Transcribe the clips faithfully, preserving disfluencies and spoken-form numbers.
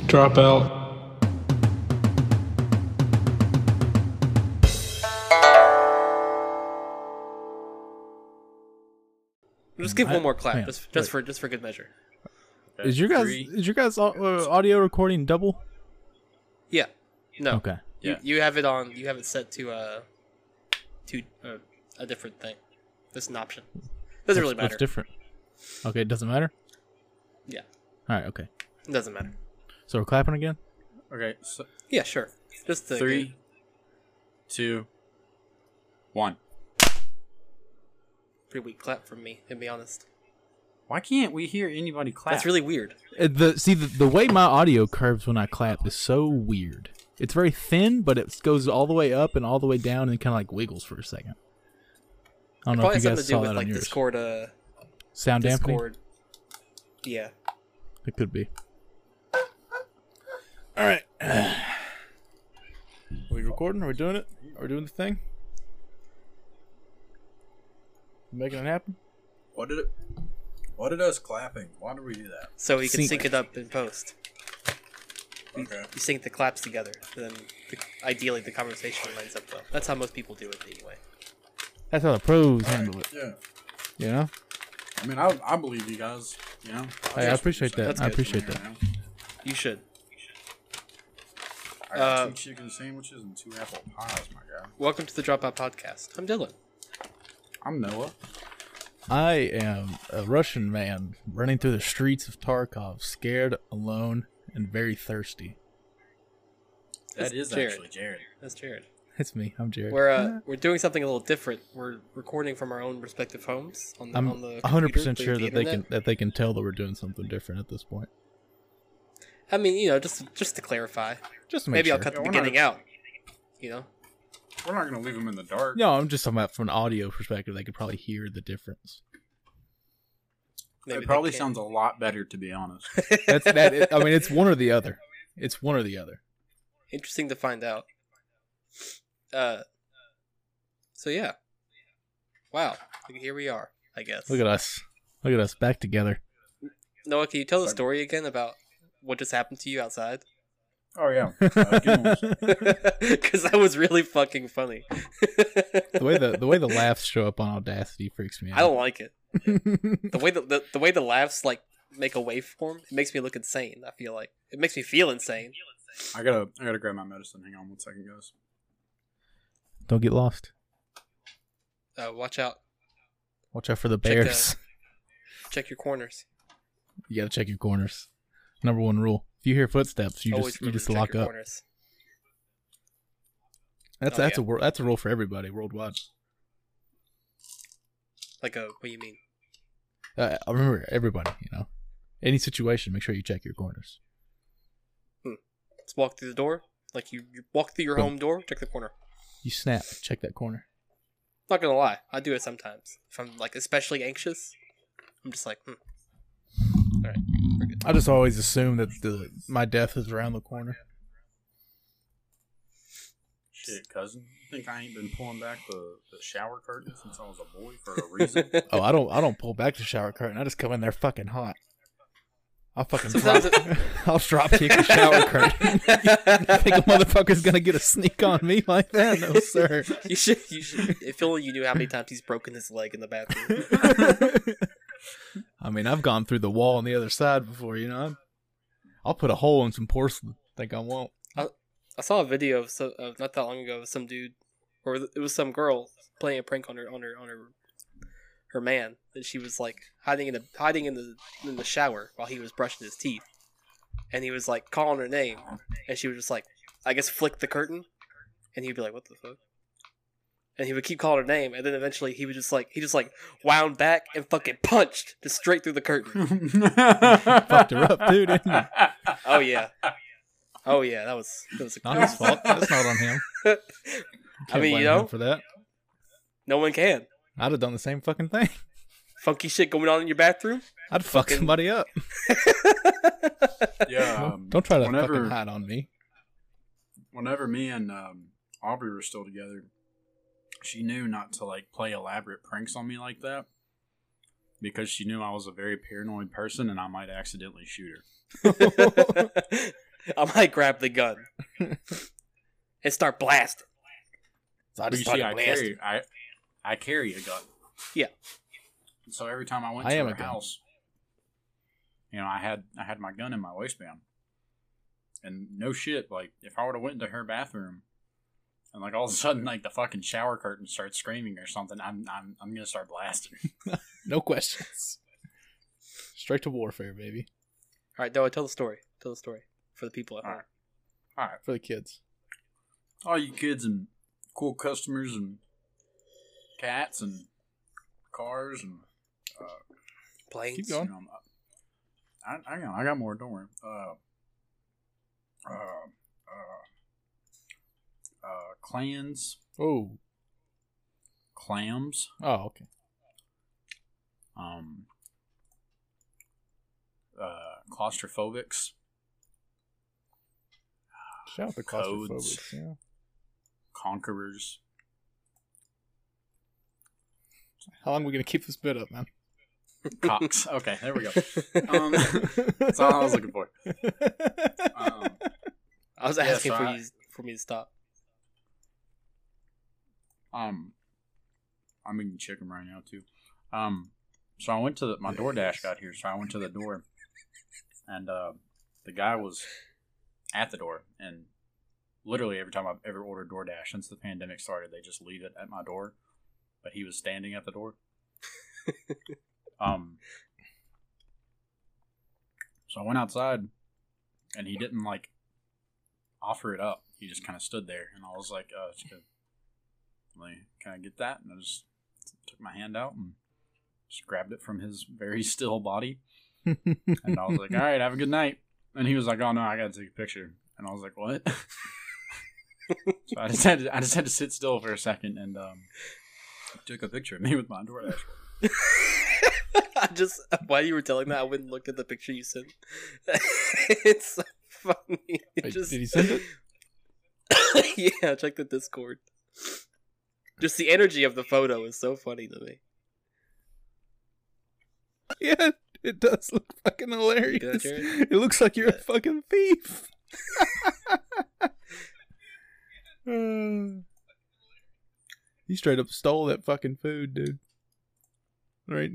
Drop out. Just give I, one more clap, man, just just wait. for just for good measure. Okay. Is your guys Three. is your guys uh, audio recording double? Yeah. No. Okay. You, Yeah. you have it on. You have it set to uh to uh, a different thing. That's an option. Doesn't really What's- matter. What's different? Okay, it doesn't matter. Yeah. All right. Okay. It doesn't matter. So we're clapping again. Okay, so Yeah, sure. Just the three, two, one. pretty weak clap from me, to be honest. Why can't we hear anybody clap? That's really weird. Uh, The see the, the way my audio curves when I clap is so weird. It's very thin, but it goes all the way up and all the way down and kind of like wiggles for a second. I don't know Probably if you something guys to do saw with that like on yours. Discord. Uh, Sound dampening. Discord. Yeah. It could be. All right. Are we recording? Are we doing it? Are we doing the thing? Making it happen? What did it? What did us clapping? Why did we do that? So you can Sync. sync it up in post. You, Okay. you sync the claps together, then the, ideally the conversation lines up well. That's how most people do it anyway. That's how the pros handle it. Yeah. You know? I mean, I I believe you guys. You know. Hey, I appreciate that. That's I good. appreciate that. You should. I got Uh, two chicken sandwiches and two apple pies, my guy. Welcome to the Dropout Podcast. I'm Dylan. I'm Noah. I am a Russian man running through the streets of Tarkov, scared, alone, and very thirsty. That That's is Jared. actually Jared. That's Jared. It's me. I'm Jared. We're uh, we're doing something a little different. We're recording from our own respective homes on the I'm on the one hundred percent computer, sure the that they can internet. that they can tell that we're doing something different at this point. I mean, you know, just just to clarify. Just to make Maybe sure. I'll cut the Yeah, we're beginning not- out. You know. We're not gonna leave them in the dark. No, I'm just talking about from an audio perspective. They could probably hear the difference. Maybe It they probably can. sounds a lot better, to be honest. That's that. I mean, it's one or the other. It's one or the other. Interesting to find out. Uh. So yeah. Wow. Here we are. I guess. Look at us. Look at us back together. Noah, can you tell the story again about what just happened to you outside? Oh yeah. Uh, give me one second. Because that was really fucking funny. The way the the way the laughs show up on Audacity freaks me out. I don't like it. The way the, the the way the laughs like make a waveform, it makes me look insane. I feel like it makes me feel insane. I gotta I gotta grab my medicine. Hang on one second, guys. Don't get lost. Uh, watch out. Watch out for the Check, uh, bears. Check your corners. You gotta check your corners. Number one rule: if you hear footsteps, you Always just you remember just to check lock your up. corners. That's Oh, that's yeah. a wor- that's a rule for everybody worldwide. Like a what do you mean? Uh, I remember everybody. You know, any situation, make sure you check your corners. Just walk through the door. Like you, you walk through your Boom. home door. Check the corner. You snap, check that corner. Not gonna lie, I do it sometimes. If I'm like especially anxious, I'm just like, hmm. All right, we're good. I just always assume that the my death is around the corner. Shit, cousin. You think I ain't been pulling back the, the shower curtain since I was a boy for a reason? Oh, I don't I don't pull back the shower curtain. I just come in there fucking hot. I'll fucking Sometimes drop, I'll drop kick the shower curtain. You think a motherfucker's gonna get a sneak on me like that? No, sir. You should. You should. If only you knew how many times he's broken his leg in the bathroom. I mean, I've gone through the wall on the other side before, you know. I'll put a hole in some porcelain. Think I won't. I saw a video of, so, of not that long ago of some dude, or it was some girl playing a prank on her on her on her her man. And she was like hiding in the hiding in the in the shower while he was brushing his teeth, and he was like calling her name, and she was just like, I guess flick the curtain, and he'd be like, what the fuck? And he would keep calling her name, and then eventually he would just like he just like wound back and fucking punched just straight through the curtain. Fucked her up, too, didn't you? Oh yeah, oh yeah, that was that was a Not his fault. That's not on him. I Can't mean, blame you him know, for that. no one can. I'd have done the same fucking thing. Funky shit going on in your bathroom. I'd fuck Fucking- somebody up. Yeah. Um, Don't try to whenever, fucking hide on me. Whenever me and um, Aubrey were still together, she knew not to like play elaborate pranks on me like that because she knew I was a very paranoid person and I might accidentally shoot her. I might grab the gun and start blasting. So I But just you see, started I blasting. carry, I, I carry a gun. Yeah. So every time I went I to am her a gun. house, you know, I had I had my gun in my waistband, and no shit, like if I would have went into her bathroom, and like all of a sudden like the fucking shower curtain starts screaming or something, I'm I'm I'm gonna start blasting. No questions. Straight to warfare, baby. All right, Noah, tell the story. Tell the story for the people at All home. right, all right, For the kids. all you kids and cool customers and cats and cars and uh, Planes. Keep going. you know, I I got I got more. Don't worry. Uh, uh, uh, uh, clans, Oh. clams, Oh, okay. um, uh, claustrophobics, Shout out the Codes. claustrophobics. Yeah. conquerors. How long are we gonna keep this bit up, man? Cocks. Okay, there we go. Um, that's all I was looking for. Um, I was Yeah, asking so for I- you for me to stop. um, I'm eating chicken right now too. Um, so I went to the, my DoorDash got here, so I went to the door, and uh, the guy was at the door, and literally every time I've ever ordered DoorDash since the pandemic started, they just leave it at my door, but he was standing at the door. um, so I went outside, and he didn't like offer it up. He just kind of stood there, and I was like, uh, like, can I get that? And I just took my hand out and just grabbed it from his very still body. And I was like, all right, have a good night. And he was like, oh no, I gotta take a picture. And I was like, what? So I just had to, I just had to sit still for a second and um, took a picture of me with my DoorDash. I just while you were telling that, I went and looked at the picture you sent. It's so funny. It Wait, just... Did he send it? Yeah, check the Discord. Just the energy of the photo is so funny to me. Yeah, it does look fucking hilarious. Yeah, Jared? It looks like you're a Yeah. fucking thief. Uh, he straight up stole that fucking food, dude. Right?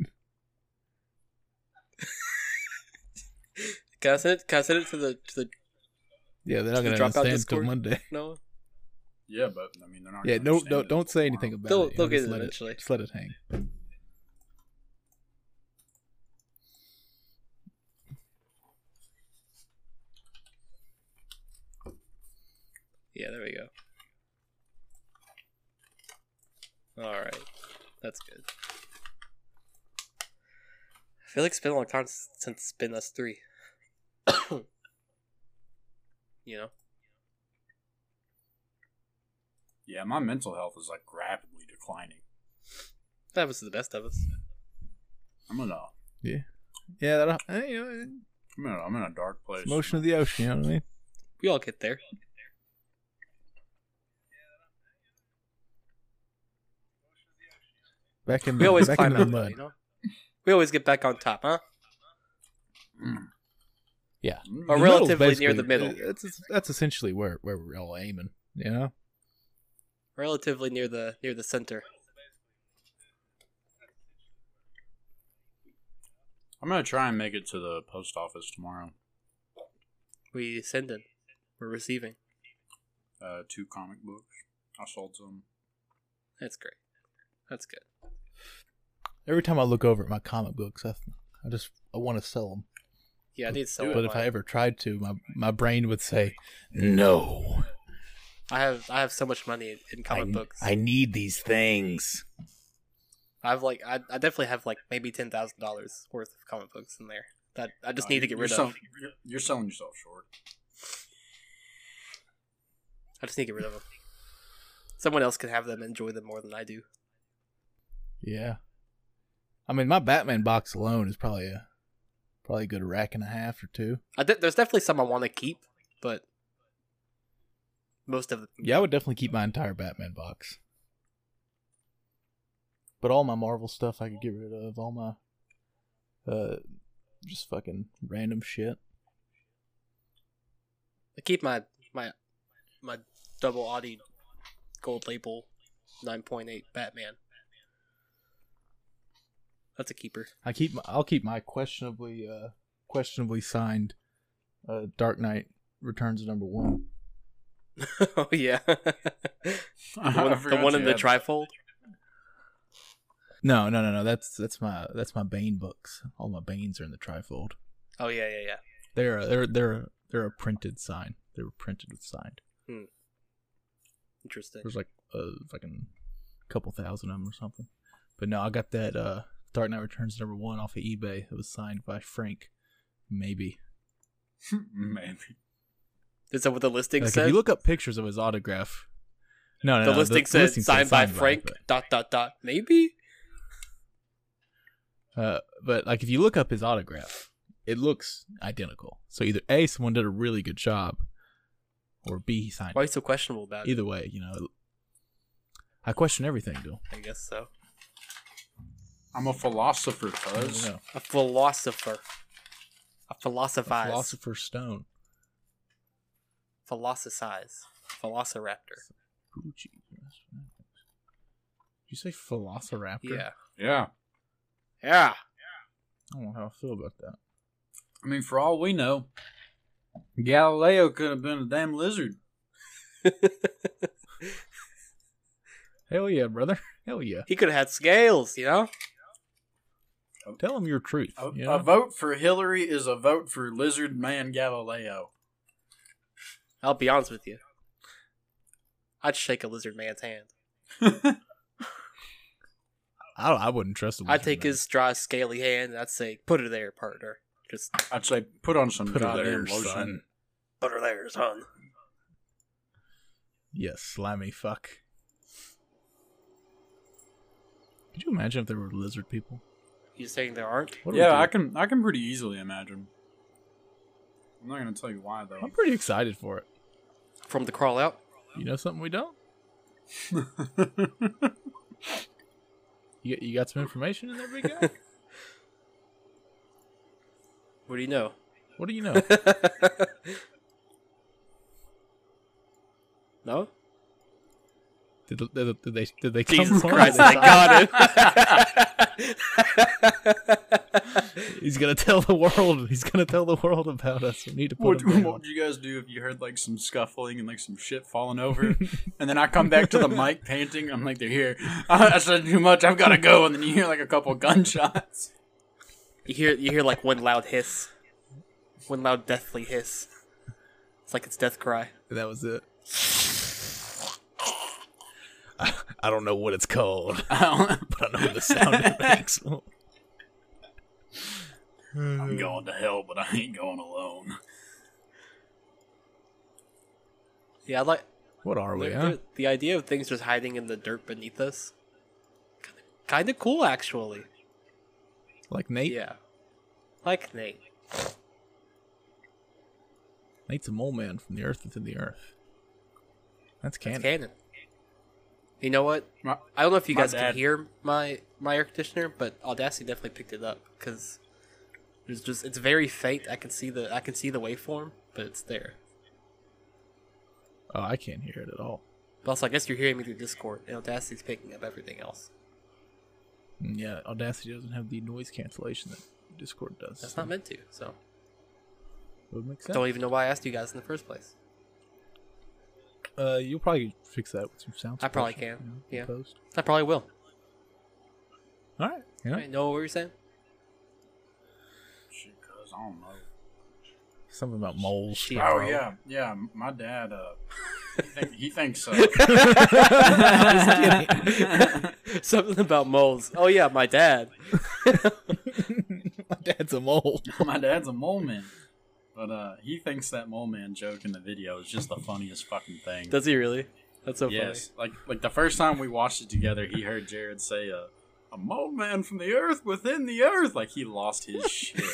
Can I send it? Can I send it to the to the Yeah, they're not Should we gonna drop out understand until Discord? Monday. no? Yeah, but I mean, they're not. Yeah, gonna no, understand no, it don't until say tomorrow. anything about They'll- it. you they'll know, get just it let eventually. Just let it hang. Yeah, there we go. All right, that's good. I feel like it's been a long time s- since it's been us three. You know, Yeah, my mental health is like rapidly declining. that was the best of us. I'm in a, Yeah, that'll, eh, you know, I'm in a, I'm in a dark place. it's motion of the ocean. You know what I mean? We all get there. Back in We the, always back in climb the out, though, mud. you know. We always get back on top, huh? Mm. Yeah, Mm. Or The relatively middle's near the basically- middle. uh, That's that's essentially where where we're all aiming. You know? Relatively near the near the center. I'm gonna try and make it to the post office tomorrow. We send in. We're receiving. Uh, two comic books. I sold some. That's great. That's good. Every time I look over at my comic books, I, I just I want to sell them. Yeah, I need some. But if I ever tried to, my my brain would say, "No, I have I have so much money in, in comic I, books. I need these things." I have like I, I definitely have like maybe ten thousand dollars worth of comic books in there that I just Uh, need to get you're rid selling, of. You're, you're selling yourself short. I just need to get rid of them. Someone else can have them and enjoy them more than I do. Yeah, I mean, my Batman box alone is probably a probably a good rack and a half or two. I de- there's definitely some I want to keep, but most of them. Yeah, I would definitely keep my entire Batman box. But all my Marvel stuff I could get rid of. All my uh just fucking random shit. I keep my my my double Audi gold label nine point eight Batman. That's a keeper. I keep. My, I'll keep my questionably, uh, questionably signed, uh, Dark Knight Returns number one. Oh yeah, the I one, the forgot one you in the had- trifold. No, no, no, no. That's that's my that's my Bane books. All my Banes are in the trifold. Oh yeah, yeah, yeah. They're a, they're they're they're a printed sign. They were printed with signed. Interesting. There's like a fucking couple thousand of them or something. But no, I got that uh, Dark Knight Returns number one off of eBay. It was signed by Frank. Maybe. Maybe. Is that what the listing Like, if said? you look up pictures of his autograph, no, no, the no, listing the said listing signed by signed Frank. but- Dot dot dot. Maybe. Uh, but like if you look up his autograph, it looks identical. So either A, someone did a really good job, or B, he signed Why are it. you so questionable about it? Either way, you know, I question everything, dude. I guess so. I'm a philosopher, I don't cuz. know. A philosopher. A A philosophize. philosopher's stone. Philosophize. Velociraptor. Gucci. Did you say Velociraptor? Yeah. Yeah. Yeah. I don't know how I feel about that. I mean, for all we know, Galileo could have been a damn lizard. Hell yeah, brother. Hell yeah. He could have had scales, you know? Tell him your truth. A, you a know? vote for Hillary is a vote for lizard man Galileo. I'll be honest with you. I'd shake a lizard man's hand. I, I wouldn't trust him. I'd take his dry, scaly hand and I'd say, put her there, partner. Just I'd say put on some Put her goddamn there, lotion. son. put her there, son. Yes, slimy fuck. Could you imagine if there were lizard people? You saying there aren't? What do we Yeah, do? I can. I can pretty easily imagine. I'm not gonna tell you why though. I'm pretty excited for it. From the crawl out? You know something we don't? You, you got some information in there, big guy? What do you know? What do you know? No? Did, did, did they did they come Jesus from? Christ, I got it. He's gonna tell the world. He's gonna tell the world about us. We need to put What, him down. what would you guys do if you heard like some scuffling and like some shit falling over, and then I come back to the mic panting? I'm like, they're here. I said too much. I've got to go, and then you hear like a couple gunshots. You hear you hear like one loud hiss. One loud deathly hiss. It's like its death cry. That was it. I, I don't know what it's called, I'm but I know the sound it makes. going to hell, but I ain't going alone. Yeah, I like What are we, the, huh? the, the idea of things just hiding in the dirt beneath us. Kind of cool, actually. Like Nate? Yeah. Like Nate. Nate's a mole man from the earth within the earth. That's It's canon. canon. You know what? My, I don't know if you My guys dad- can hear my my air conditioner, but Audacity definitely picked it up because there's just it's very faint. I can see the I can see the waveform, but it's there. Oh, I can't hear it at all. But also, I guess you're hearing me through Discord, and Audacity's picking up everything else. Mm, Yeah, Audacity doesn't have the noise cancellation that Discord does. That's so not meant to, so it would make sense. don't even know why I asked you guys in the first place. Uh, you'll probably fix that with some sound. I probably suppression, can, you know, yeah. Post. I probably will. All right. Yeah. Right, know what you're saying? shit, cuz, I don't know. Something about moles. Shit, Oh bro. yeah, yeah. My dad, uh, he, think, he thinks. Uh, Something about moles. Oh yeah, my dad. My dad's a mole. my dad's a mole man, but uh, he thinks that mole man joke in the video is just the funniest fucking thing. Does he really? That's so yes, like like the first time we watched it together, he heard Jared say, uh, "A mole man from the earth within the earth." Like he lost his shit.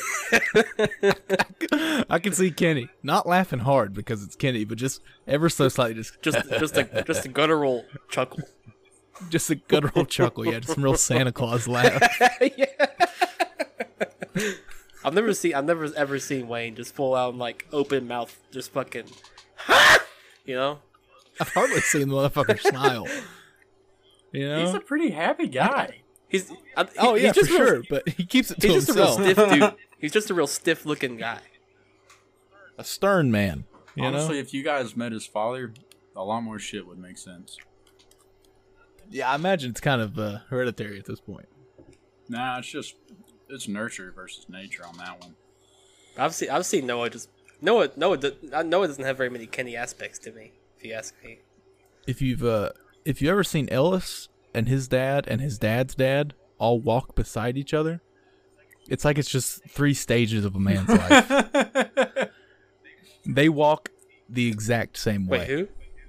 I can see Kenny not laughing hard because it's Kenny, but just ever so slightly, just Just just a just a guttural chuckle. just a guttural chuckle. Yeah, just some real Santa Claus laugh. Yeah. I've never seen. I've never ever seen Wayne just full out like open mouth, just fucking, you know. I've hardly seen the motherfucker smile. You know, He's a pretty happy guy. He's. I, he, oh yeah, he's just for real, sure. But he keeps it to He's just himself. a real stiff dude. He's just a real stiff looking guy. A stern man. You Honestly, know? if you guys met his father, a lot more shit would make sense. Yeah, I imagine it's kind of uh, hereditary at this point. Nah, it's just it's nurture versus nature on that one. I've seen. I've seen Noah just. Noah. Noah. do- Noah doesn't have very many Kenny aspects to me. If you ask me. If you've uh, if you ever seen Ellis and his dad and his dad's dad all walk beside each other, it's like it's just three stages of a man's life. They walk the exact same way. Wait, who?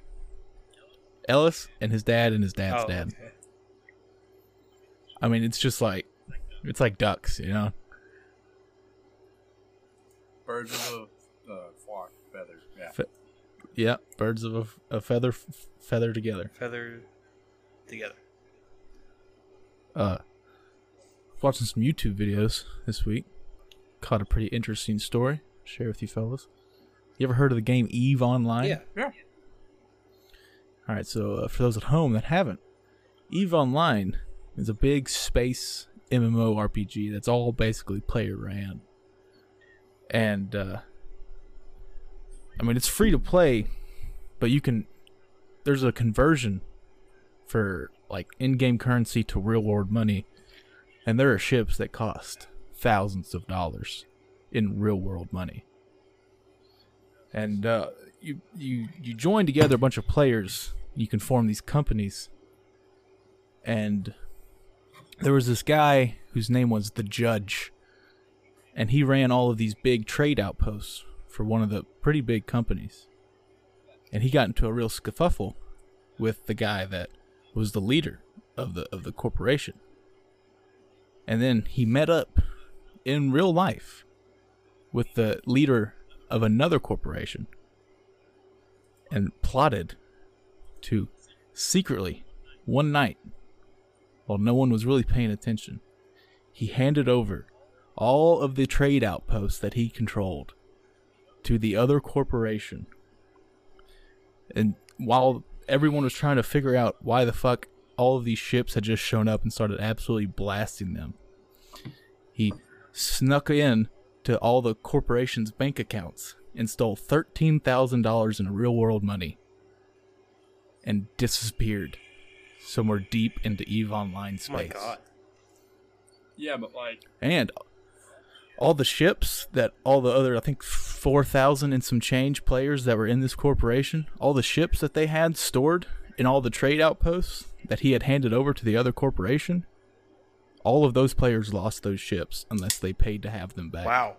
Ellis and his dad and his dad's Oh, dad. okay. I mean, it's just like it's like ducks, you know. Birds of a uh, flock, feather. Yeah. Fe- Yeah, birds of a, a feather f- feather together. Feather together. Uh, watching some YouTube videos this week. Caught a pretty interesting story. Share with you fellas. You ever heard of the game EVE Online? Yeah. Yeah. All right, so uh, for those at home that haven't, EVE Online is a big space M M O R P G that's all basically player ran. And uh, I mean, it's free to play, but you can. There's a conversion for like in-game currency to real-world money, and there are ships that cost thousands of dollars in real-world money. And uh, you you you join together a bunch of players. You can form these companies. And there was this guy whose name was the Judge, and he ran all of these big trade outposts for one of the pretty big companies. And he got into a real scuffle with the guy that was the leader of the of the corporation. And then he met up in real life with the leader of another corporation and plotted to secretly, one night, while no one was really paying attention, he handed over all of the trade outposts that he controlled to the other corporation. And while everyone was trying to figure out why the fuck all of these ships had just shown up and started absolutely blasting them, he snuck in to all the corporation's bank accounts and stole thirteen thousand dollars in real world money and disappeared somewhere deep into EVE Online Oh my space. god. Yeah, but like, And all the ships that all the other, I think four thousand and some change players that were in this corporation, all the ships that they had stored in all the trade outposts that he had handed over to the other corporation, all of those players lost those ships unless they paid to have them back. Wow.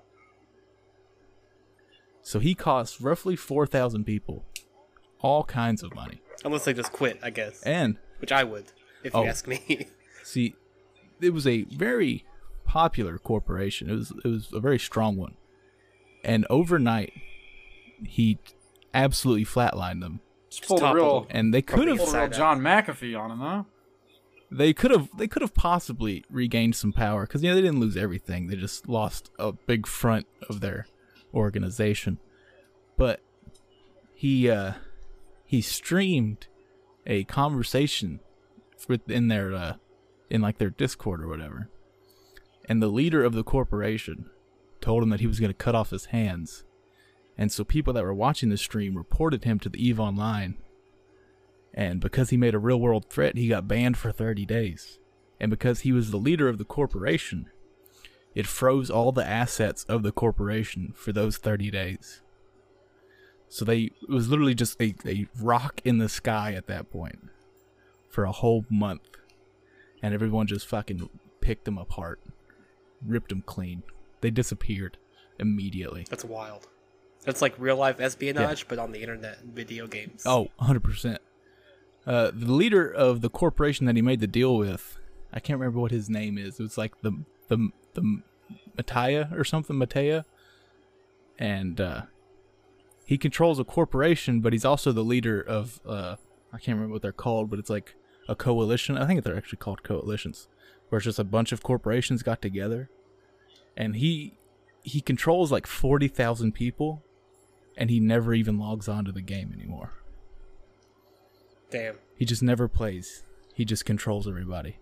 So he cost roughly four thousand people all kinds of money. Unless they just quit, I guess. And, Which I would, if Oh. you ask me. see, it was a very popular corporation. It was it was a very strong one. And overnight, he absolutely flatlined them. just pulled a toppled real, them. And they could Probably have pulled a real Inside John McAfee on him, huh? they could have they could have possibly regained some power because, you know, they didn't lose everything. They just lost a big front of their organization. But he uh, he streamed a conversation within their uh, in like their Discord or whatever, and the leader of the corporation told him that he was going to cut off his hands, and so people that were watching the stream reported him to the EVE Online. And because he made a real-world threat, he got banned for thirty days. And because he was the leader of the corporation, it froze all the assets of the corporation for those thirty days. So they it was literally just a, a rock in the sky at that point for a whole month. And everyone just fucking picked them apart, ripped them clean. They disappeared immediately. That's wild. That's like real life espionage, but on the internet and video games. Oh, one hundred percent. Uh, the leader of the corporation that he made the deal with, I can't remember what his name is. It was like the the the Mattia or something, Mattea. And uh, he controls a corporation, but he's also the leader of, uh, I can't remember what they're called, but it's like a coalition. I think they're actually called coalitions, where it's just a bunch of corporations got together. And he he controls like forty thousand people, and he never even logs on to the game anymore. Damn. He just never plays. He just controls everybody.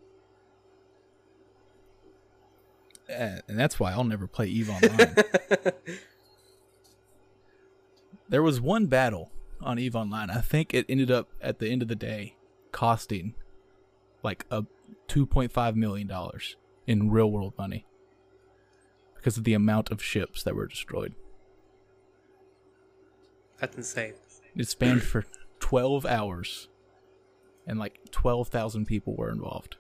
And that's why I'll never play EVE Online. There was one battle on EVE Online. I think it ended up at the end of the day costing like a two point five million dollars in real world money because of the amount of ships that were destroyed. That's insane. It spanned for twelve hours, and like twelve thousand people were involved.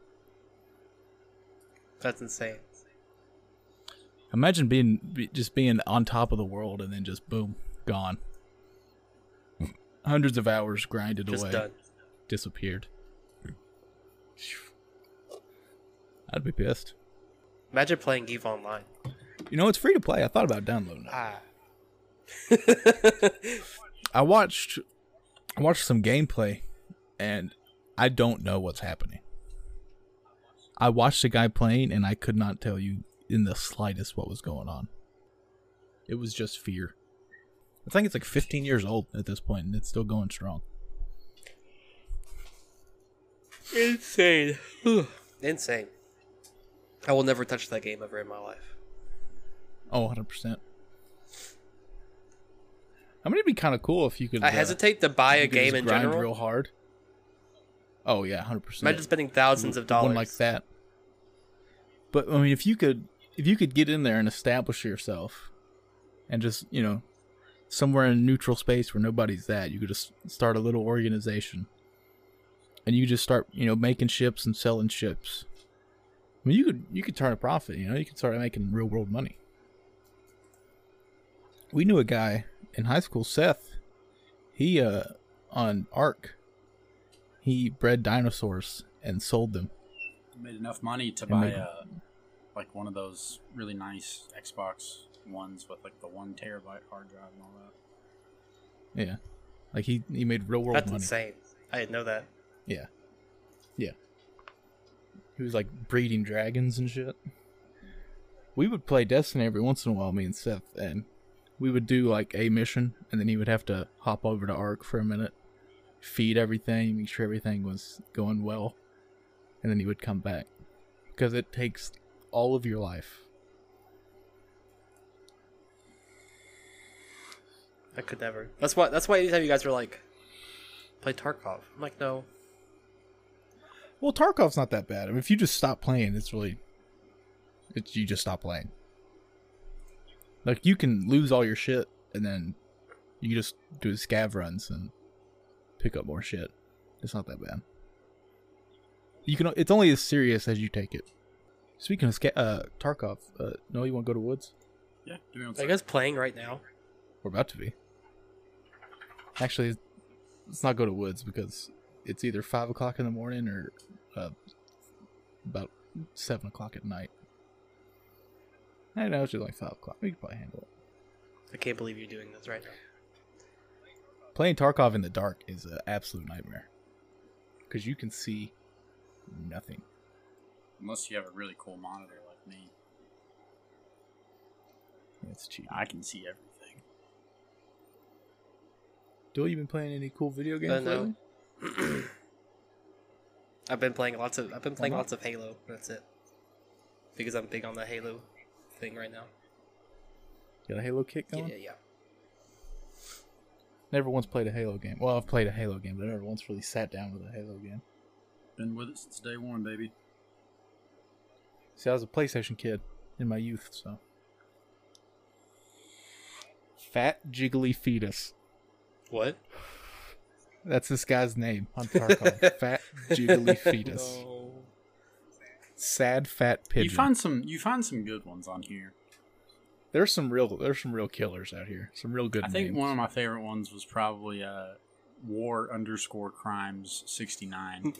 That's insane. Imagine being be- just being on top of the world and then just boom, gone. Hundreds of hours grinded Just away, done. disappeared. I'd be pissed. Imagine playing EVE Online. You know, it's free to play. I thought about downloading it. Ah. I watched I watched some gameplay, and I don't know what's happening. I watched a guy playing, and I could not tell you in the slightest what was going on. It was just fear. I think it's like fifteen years old at this point, and it's still going strong. Insane. Insane. I will never touch that game ever in my life. Oh, one hundred percent. I mean, it'd be kind of cool if you could... I uh, hesitate to buy a you could game just in grind general. real hard. Oh, yeah, one hundred percent. Imagine spending thousands of dollars. One like that. But, I mean, if you could if you could get in there and establish yourself and just, you know, somewhere in a neutral space where nobody's at, you could just start a little organization. And you just start, you know, making ships and selling ships. I mean, you could you could turn a profit, you know, you could start making real world money. We knew a guy in high school, Seth. He uh on Ark, he bred dinosaurs and sold them. Made enough money to And buy made- a like one of those really nice Xbox ones with like the one terabyte hard drive and all that. Yeah, like he he made real world That's money. insane. I didn't know that. Yeah, yeah. He was like breeding dragons and shit. We would play Destiny every once in a while, me and Seth, and we would do like a mission, and then he would have to hop over to Ark for a minute, feed everything, make sure everything was going well, and then he would come back because it takes all of your life. I could never. That's why. That's why anytime you guys were like, play Tarkov, I'm like, no. Well, Tarkov's not that bad. I mean, if you just stop playing, it's really, it's you just stop playing. Like you can lose all your shit, and then you just do scav runs and pick up more shit. It's not that bad. You can. It's only as serious as you take it. Speaking of sca- uh, Tarkov, uh, no, you want to go to Woods? Yeah, give me one Are you second. guys playing right now? We're about to be. Actually, let's not go to Woods because it's either five o'clock in the morning or uh, about seven o'clock at night. I know it's just like five o'clock. We can probably handle it. I can't believe you're doing this right now. Playing Tarkov in the dark is an absolute nightmare because you can see nothing. Unless you have a really cool monitor like me, It's cheap. I can see everything. Duel, you been playing any cool video games Uh, no. lately? I've been playing lots of. I've been playing Uh-huh. lots of Halo. That's it. Because I'm big on the Halo thing right now. Got a Halo kick Yeah, going? yeah, yeah. Never once played a Halo game. Well, I've played a Halo game, but I never once really sat down with a Halo game. Been with it since day one, baby. See, I was a PlayStation kid in my youth, so. Fat Jiggly Fetus. What? That's this guy's name on Tarkov. Fat Jiggly Fetus. No. Sad fat pigeon. You find some. You find some good ones on here. There's some real. There's some real killers out here. Some real good I think names. one of my favorite ones was probably uh, War underscore Crimes sixty nine.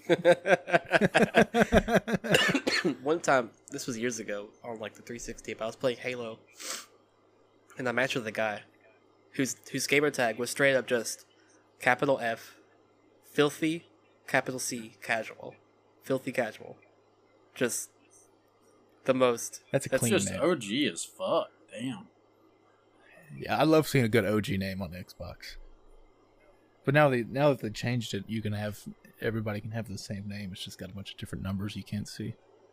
One time, this was years ago on like the three sixty, but I was playing Halo, and I matched with a guy whose whose gamer tag was straight up just capital F, filthy, capital C, casual, filthy casual, just the most. That's a That's clean just name. O G as fuck. Damn. Yeah, I love seeing a good O G name on the Xbox. But now they now that they changed it, you can have everybody can have the same name. It's just got a bunch of different numbers you can't see.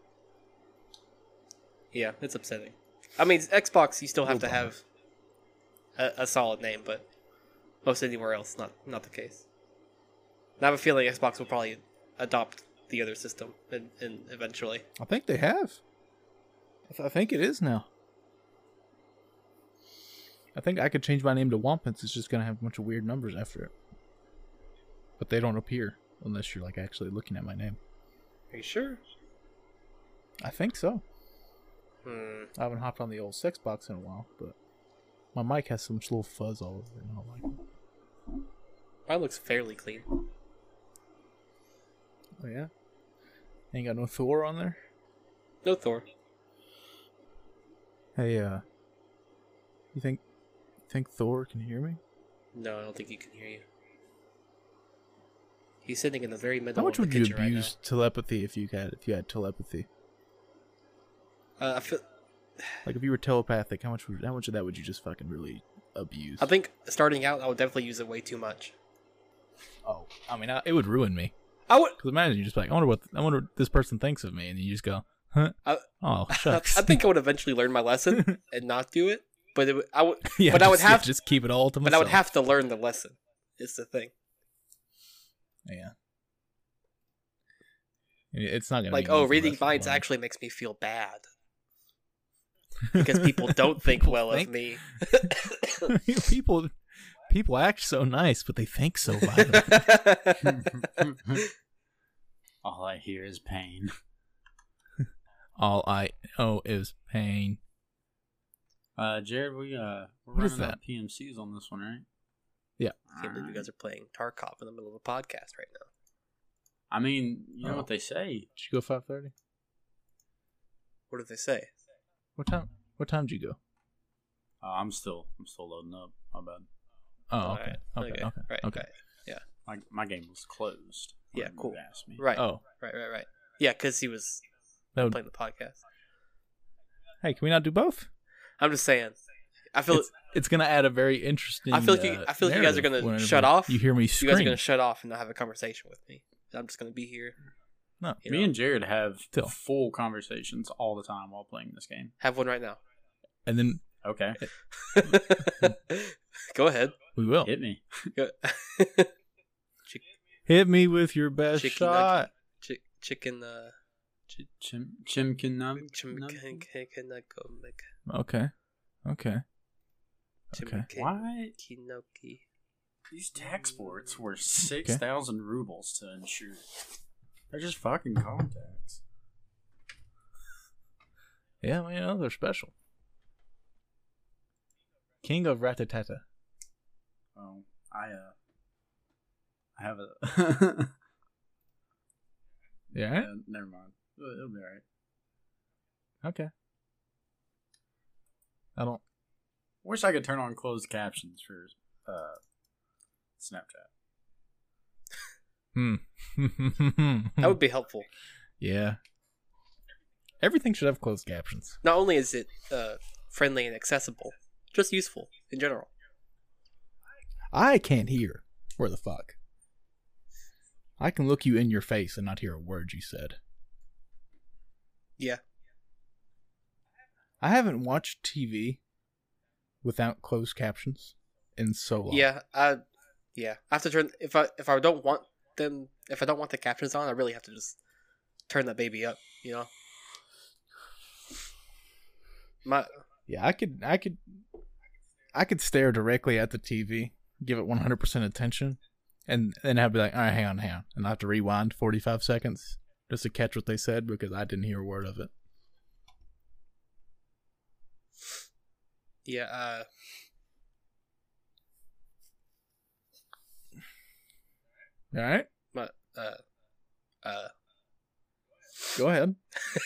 Yeah, it's upsetting. I mean, Xbox, you still have to Little have a, a solid name, but most anywhere else, not not the case. And I have a feeling Xbox will probably adopt the other system and, and eventually. I think they have. I, th- I think it is now. I think I could change my name to Wampus. It's just gonna have a bunch of weird numbers after it, but they don't appear unless you're like actually looking at my name. Are you sure? I think so. Hmm. I haven't hopped on the old sex box in a while, but my mic has some little fuzz all over it. And I don't like it. Mine looks fairly clean. Oh yeah, ain't got no Thor on there. No Thor. Hey, uh, you think think Thor can hear me? No, I don't think he can hear you. He's sitting in the very middle How much of the would you kitchen right now. abuse telepathy if you had if you had telepathy? Uh, I feel. Like if you were telepathic, how much would how much of that would you just fucking really abuse? I think starting out, I would definitely use it way too much. Oh, I mean, I, it would ruin me. I would. Because imagine you just be like, I wonder what I wonder what this person thinks of me, and you just go, huh? I, Oh, I shucks. think I would eventually learn my lesson and not do it. But it, would- I would. yeah, but I would just- have. just keep it all to but myself. I would have to learn the lesson. It's the thing. Yeah. It's not gonna Like, be oh, easy reading lesson to minds learn. actually makes me feel bad because people don't think People well think- of me. people, people act so nice, but they think so violent. All I hear is pain. All I know is pain. Uh, Jared, we uh, we're What is running out that? P M Cs on this one, right? Yeah. I can't believe you guys are playing Tarkov in the middle of a podcast right now. I mean, you know Oh. what they say. Did you go five thirty? What did they say? What time? What time did you go? Uh, I'm still, I'm still loading up. My bad. Oh, All okay. right. Okay. Okay. Right. Okay. Right. My my game was closed. Yeah, when cool. you asked me. Right. Oh, Right. Right. Right. Yeah, because he was that would. playing the podcast. Hey, can we not do both? I'm just saying. I feel It's, it's gonna add a very interesting. I feel like you- uh, I feel like you guys are narrative gonna whenever shut off. You hear me you scream. guys are gonna shut off and not have a conversation with me. I'm just gonna be here. No. you Me know? and Jared have Still. full conversations all the time while playing this game. Have one right now. And then Okay, Go ahead. we will hit me. Go- hit me with your best Chicky shot. Chick- chicken. Uh, chi- Chim chimkin nub. chim- nub- can- can- can I go make Okay. Okay. chim- Okay. can- Why? Kinoki. These tax sports were six thousand rubles to insure. They're just fucking contacts. Yeah, well, you know they're special. King of Ratatata. Oh, I uh, I have a. Yeah. Yeah, never mind. It'll, it'll be alright. Okay. I don't. Wish I could turn on closed captions for uh, Snapchat. Hmm. That would be helpful. Yeah. Everything should have closed captions. Not only is it uh, friendly and accessible, just useful in general. I can't hear. Where the fuck? I can look you in your face and not hear a word you said. Yeah. I haven't watched T V without closed captions in so long. Yeah. I. Yeah. I have to turn if I if I don't want them if I don't want the captions on, I really have to just turn that baby up. You know. My Yeah, I could I could I could stare directly at the T V, give it one hundred percent attention, and then I'd be like, all right, hang on, hang on. And I have to rewind forty-five seconds just to catch what they said because I didn't hear a word of it. yeah. Uh. All right, My uh. Uh. go ahead.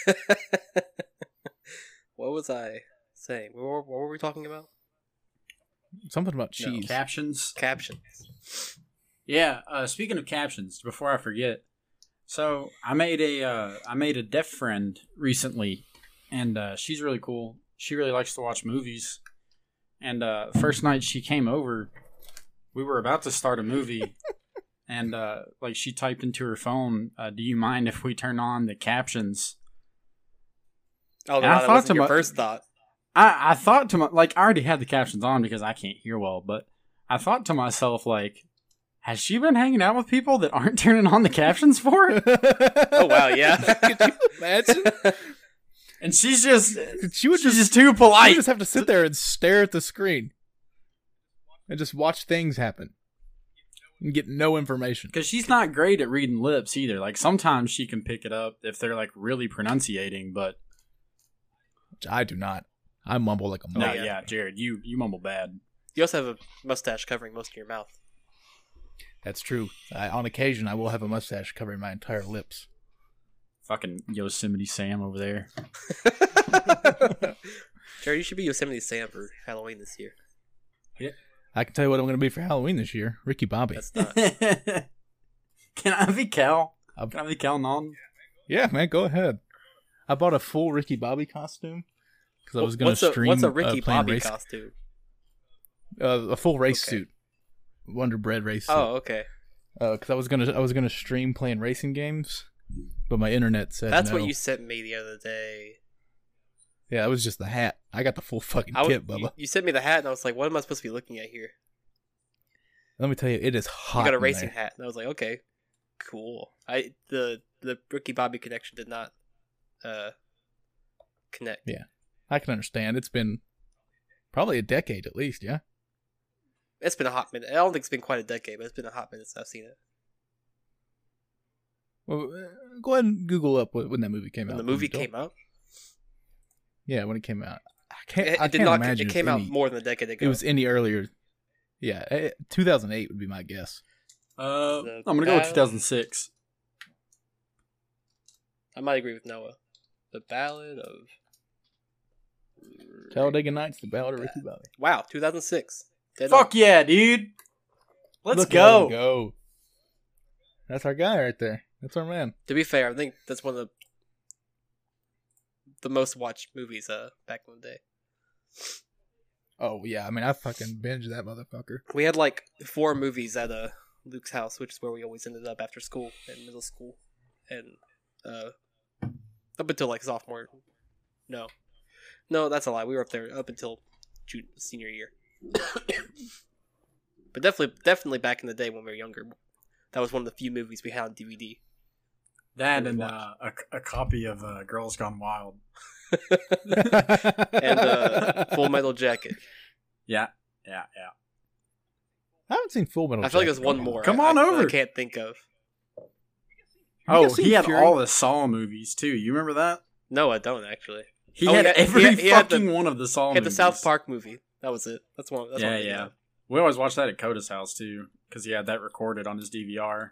What was I saying? What were, what were we talking about? Something about No, cheese. Captions. Captions. Yeah. Uh, speaking of captions, before I forget, so I made a uh, I made a deaf friend recently and uh, she's really cool. She really likes to watch movies. And uh, first night she came over, we were about to start a movie, and uh, like she typed into her phone, uh, "Do you mind if we turn on the captions?" Oh, And no, I that thought wasn't to your my- first thought. I, I thought to my like I already had the captions on because I can't hear well, but I thought to myself like, has she been hanging out with people that aren't turning on the captions for her? Oh wow, yeah. Could you imagine? And she's just She would she's just, just too she would polite. just have to sit there and stare at the screen and just watch things happen and get no information. Because she's not great at reading lips either. Like sometimes she can pick it up if they're like really pronunciating, but Which I do not. I mumble like a no, mug. yeah. yeah. Jared, you you mumble bad. You also have a mustache covering most of your mouth. That's true. I, on occasion, I will have a mustache covering my entire lips. Fucking Yosemite Sam over there. Jared, you should be Yosemite Sam for Halloween this year. I can tell you what I'm going to be for Halloween this year. Ricky Bobby. That's not. Can I be Cal? I'll- Can I be Cal Non? Yeah, man, go ahead. I bought a full Ricky Bobby costume because I was going what's to a stream. what's a uh, Ricky playing Bobby race, costume? uh, a full race Okay. suit, Wonder Bread race suit. Oh, okay. because I was gonna I was gonna stream playing racing games, but my internet said That's no. what you sent me the other day. Yeah, it was just the hat. I got the full fucking I w- kit, Bubba. you, you sent me the hat, and I was like, "What am I supposed to be looking at here?" Let me tell you, it is hot. You got a in racing there. hat, and I was like, "Okay, cool." I the the Ricky Bobby connection did not uh connect. Yeah. I can understand. It's been probably a decade at least. Yeah. It's been a hot minute. I don't think it's been quite a decade, but it's been a hot minute since I've seen it. Well, uh, go ahead and Google up when when that movie came When out. the movie Don't- came out, Yeah, when it came out. I can't. it, I it did can't not. imagine It if came out any- more than a decade ago. It was any earlier. Yeah, eh, two thousand eight would be my guess. Uh, The I'm gonna go with Ballad- two thousand six. I might agree with Noah. The Ballad of Talladega Nights, The Ballad of Ricky Bobby. Wow, two thousand six. Dead Fuck on. yeah, dude! Let's Look at go. him go. That's our guy right there. That's our man. To be fair, I think that's one of the the most watched movies uh back in the day. Oh yeah, I mean I fucking binged that motherfucker. We had like four movies at uh Luke's house, which is where we always ended up after school in middle school, and uh up until like sophomore. No, no, that's a lie. We were up there up until junior, senior year. But definitely, definitely back in the day when we were younger, that was one of the few movies we had on D V D. That and uh, a, a copy of uh, Girls Gone Wild. And uh, Full Metal Jacket. Yeah, yeah, yeah. I haven't seen Full Metal. I feel like there's Jacket. one more. Come I- on I, over. I can't think of. You Oh, guys seen he had Fury? all the Saw movies too. You remember that? No, I don't actually. He Oh, had he had- every he had- he had the- fucking one of the Saw He had the movies. South Park movie. That was it. That's one. That's yeah, one I'm thinking yeah. of. We always watched that at Coda's house too, because he had that recorded on his D V R.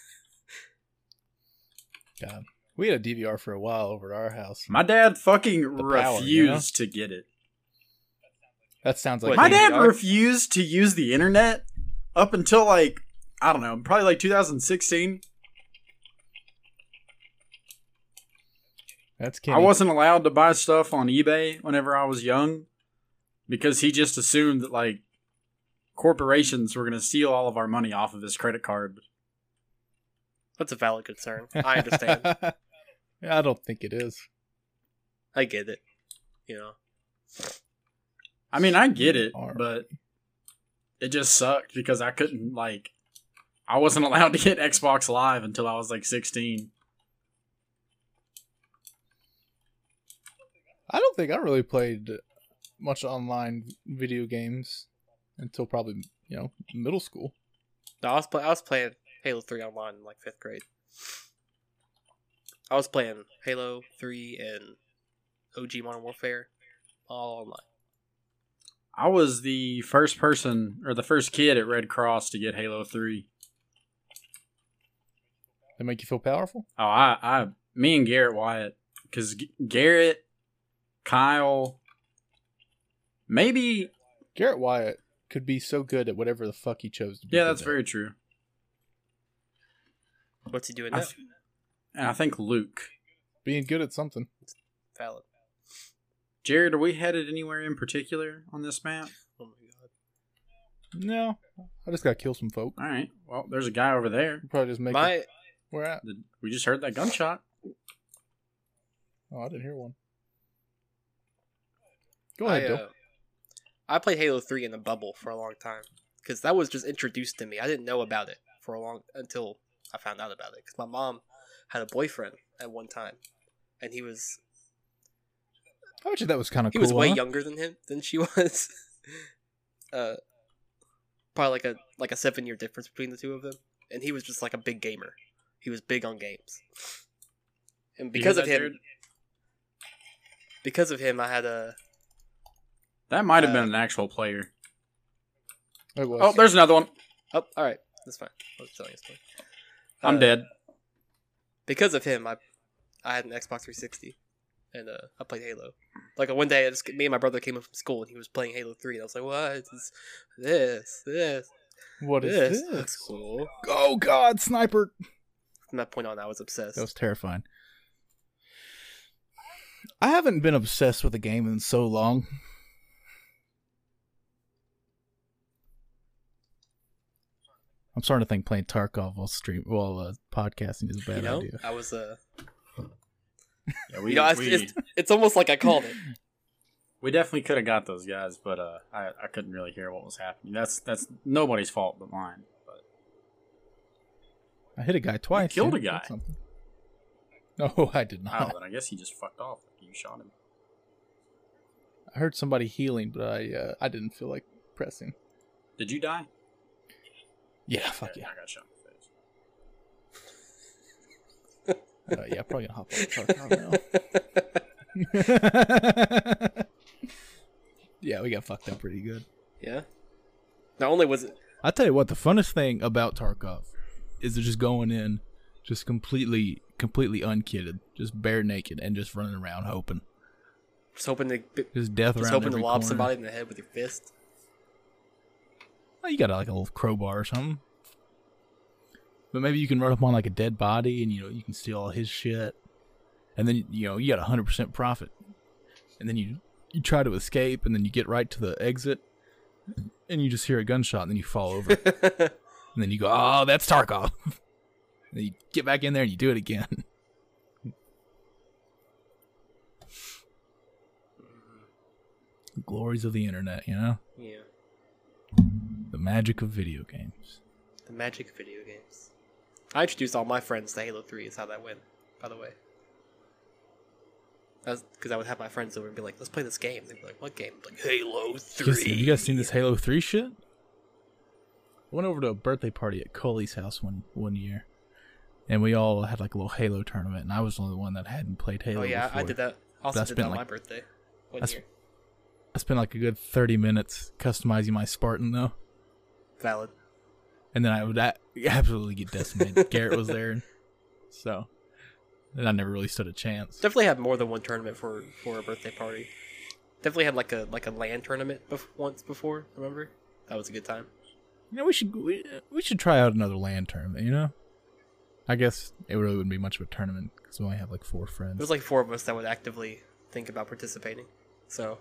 God. We had a D V R for a while over at our house. My dad fucking power, refused you know? to get it. That sounds like What, My D V dad R? refused to use the internet up until like I don't know, probably like two thousand sixteen. That's I Kenny. wasn't allowed to buy stuff on eBay whenever I was young because he just assumed that like corporations were going to steal all of our money off of his credit card. That's a valid concern. I understand. Yeah, I don't think it is. I get it. You know. I mean, I get it, Or- but it just sucked because I couldn't like I wasn't allowed to get Xbox Live until I was like sixteen. I don't think I really played much online video games until probably, you know, middle school. No, I was play- I was playing Halo three online in like fifth grade. I was playing Halo three and O G Modern Warfare all online. I was the first person or the first kid at Red Cross to get Halo three. That make you feel powerful? Oh, I, I, me and Garrett Wyatt, because G- Garrett, Kyle, maybe, Garrett Wyatt could be so good at whatever the fuck he chose to be. yeah, good that's at. very true. What's he doing I now? th- and I think Luke. Being good at something. Valid. Jared, are we headed anywhere in particular on this map? Oh my god. No, I just gotta kill some folk. All right. Well, there's a guy over there. Probably just make it. My Where at? We just heard that gunshot. Oh, I didn't hear one. Go I, ahead, Bill. uh, I played Halo three in the bubble for a long time because that was just introduced to me. I didn't know about it for a long until I found out about it because my mom had a boyfriend at one time, and he was I bet you that was kind of he cool. was way huh? younger than him than she was. uh, probably like a like a seven year difference between the two of them, and he was just like a big gamer. He was big on games, and because You of hear him, that, Jared? because of him, I had a That might have Uh, been an actual player. It was. Oh, there's another one. oh, all right, that's fine. I was telling you a story. I'm Uh, dead. Because of him, I I had an Xbox three sixty, and uh, I played Halo. Like one day, I just, me and my brother came up from school, and he was playing Halo three, and I was like, "What is this? This? What is this? this? That's cool." Oh God, sniper! From that point on, I was obsessed. That was terrifying. I haven't been obsessed with a game in so long. I'm starting to think playing Tarkov while stream while uh, podcasting is a bad you know, idea. I was uh, Yeah, we, you know, it's, we, it's, it's almost like I called it. we definitely could have got those guys, but uh, I, I couldn't really hear what was happening. That's that's nobody's fault but mine. But I hit a guy twice. killed yeah, a guy. that's something. No, I did oh, not. then I guess he just fucked off. You shot him. I heard somebody healing, but I uh, I didn't feel like pressing. Did you die? Yeah, fuck Okay, yeah. I got shot in the face. Uh, yeah, probably gonna hop on Tarkov now. Yeah, we got fucked up pretty good. Yeah. Not only was it, I tell you what, the funnest thing about Tarkov is just going in, just completely, completely unkitted, just bare naked, and just running around hoping, just hoping to just death just around hoping every to lob corner. somebody in the head with your fist. Oh, you got like a little crowbar or something, but maybe you can run up on like a dead body, and you know you can steal all his shit, and then you know you got a hundred percent profit, and then you you try to escape, and then you get right to the exit, and you just hear a gunshot, and then you fall over. And then you go, oh, that's Tarkov. And then you get back in there and you do it again. The glories of the internet, you know? Yeah. The magic of video games. The magic of video games. I introduced all my friends to Halo three, is how that went, by the way. Because I would have my friends over and be like, let's play this game. They'd be like, what game? I'm like, Halo You guys, three. have you guys seen this Halo three shit? I went over to a birthday party at Coley's house one, one year. And we all had like a little Halo tournament. And I was the only one that hadn't played Halo Oh, yeah, before. I did that. Also I did spent, that on like- my birthday. One I sp- year. I spent like a good thirty minutes customizing my Spartan, though. Valid. And then I would a- absolutely get decimated. Garrett was there. So, and I never really stood a chance. Definitely had more than one tournament for, for a birthday party. Definitely had like a like a LAN tournament bef- once before, remember? That was a good time. You know, we should we, we should try out another LAN tournament, you know? I guess it really wouldn't be much of a tournament because we only have like four friends. There was like four of us that would actively think about participating. So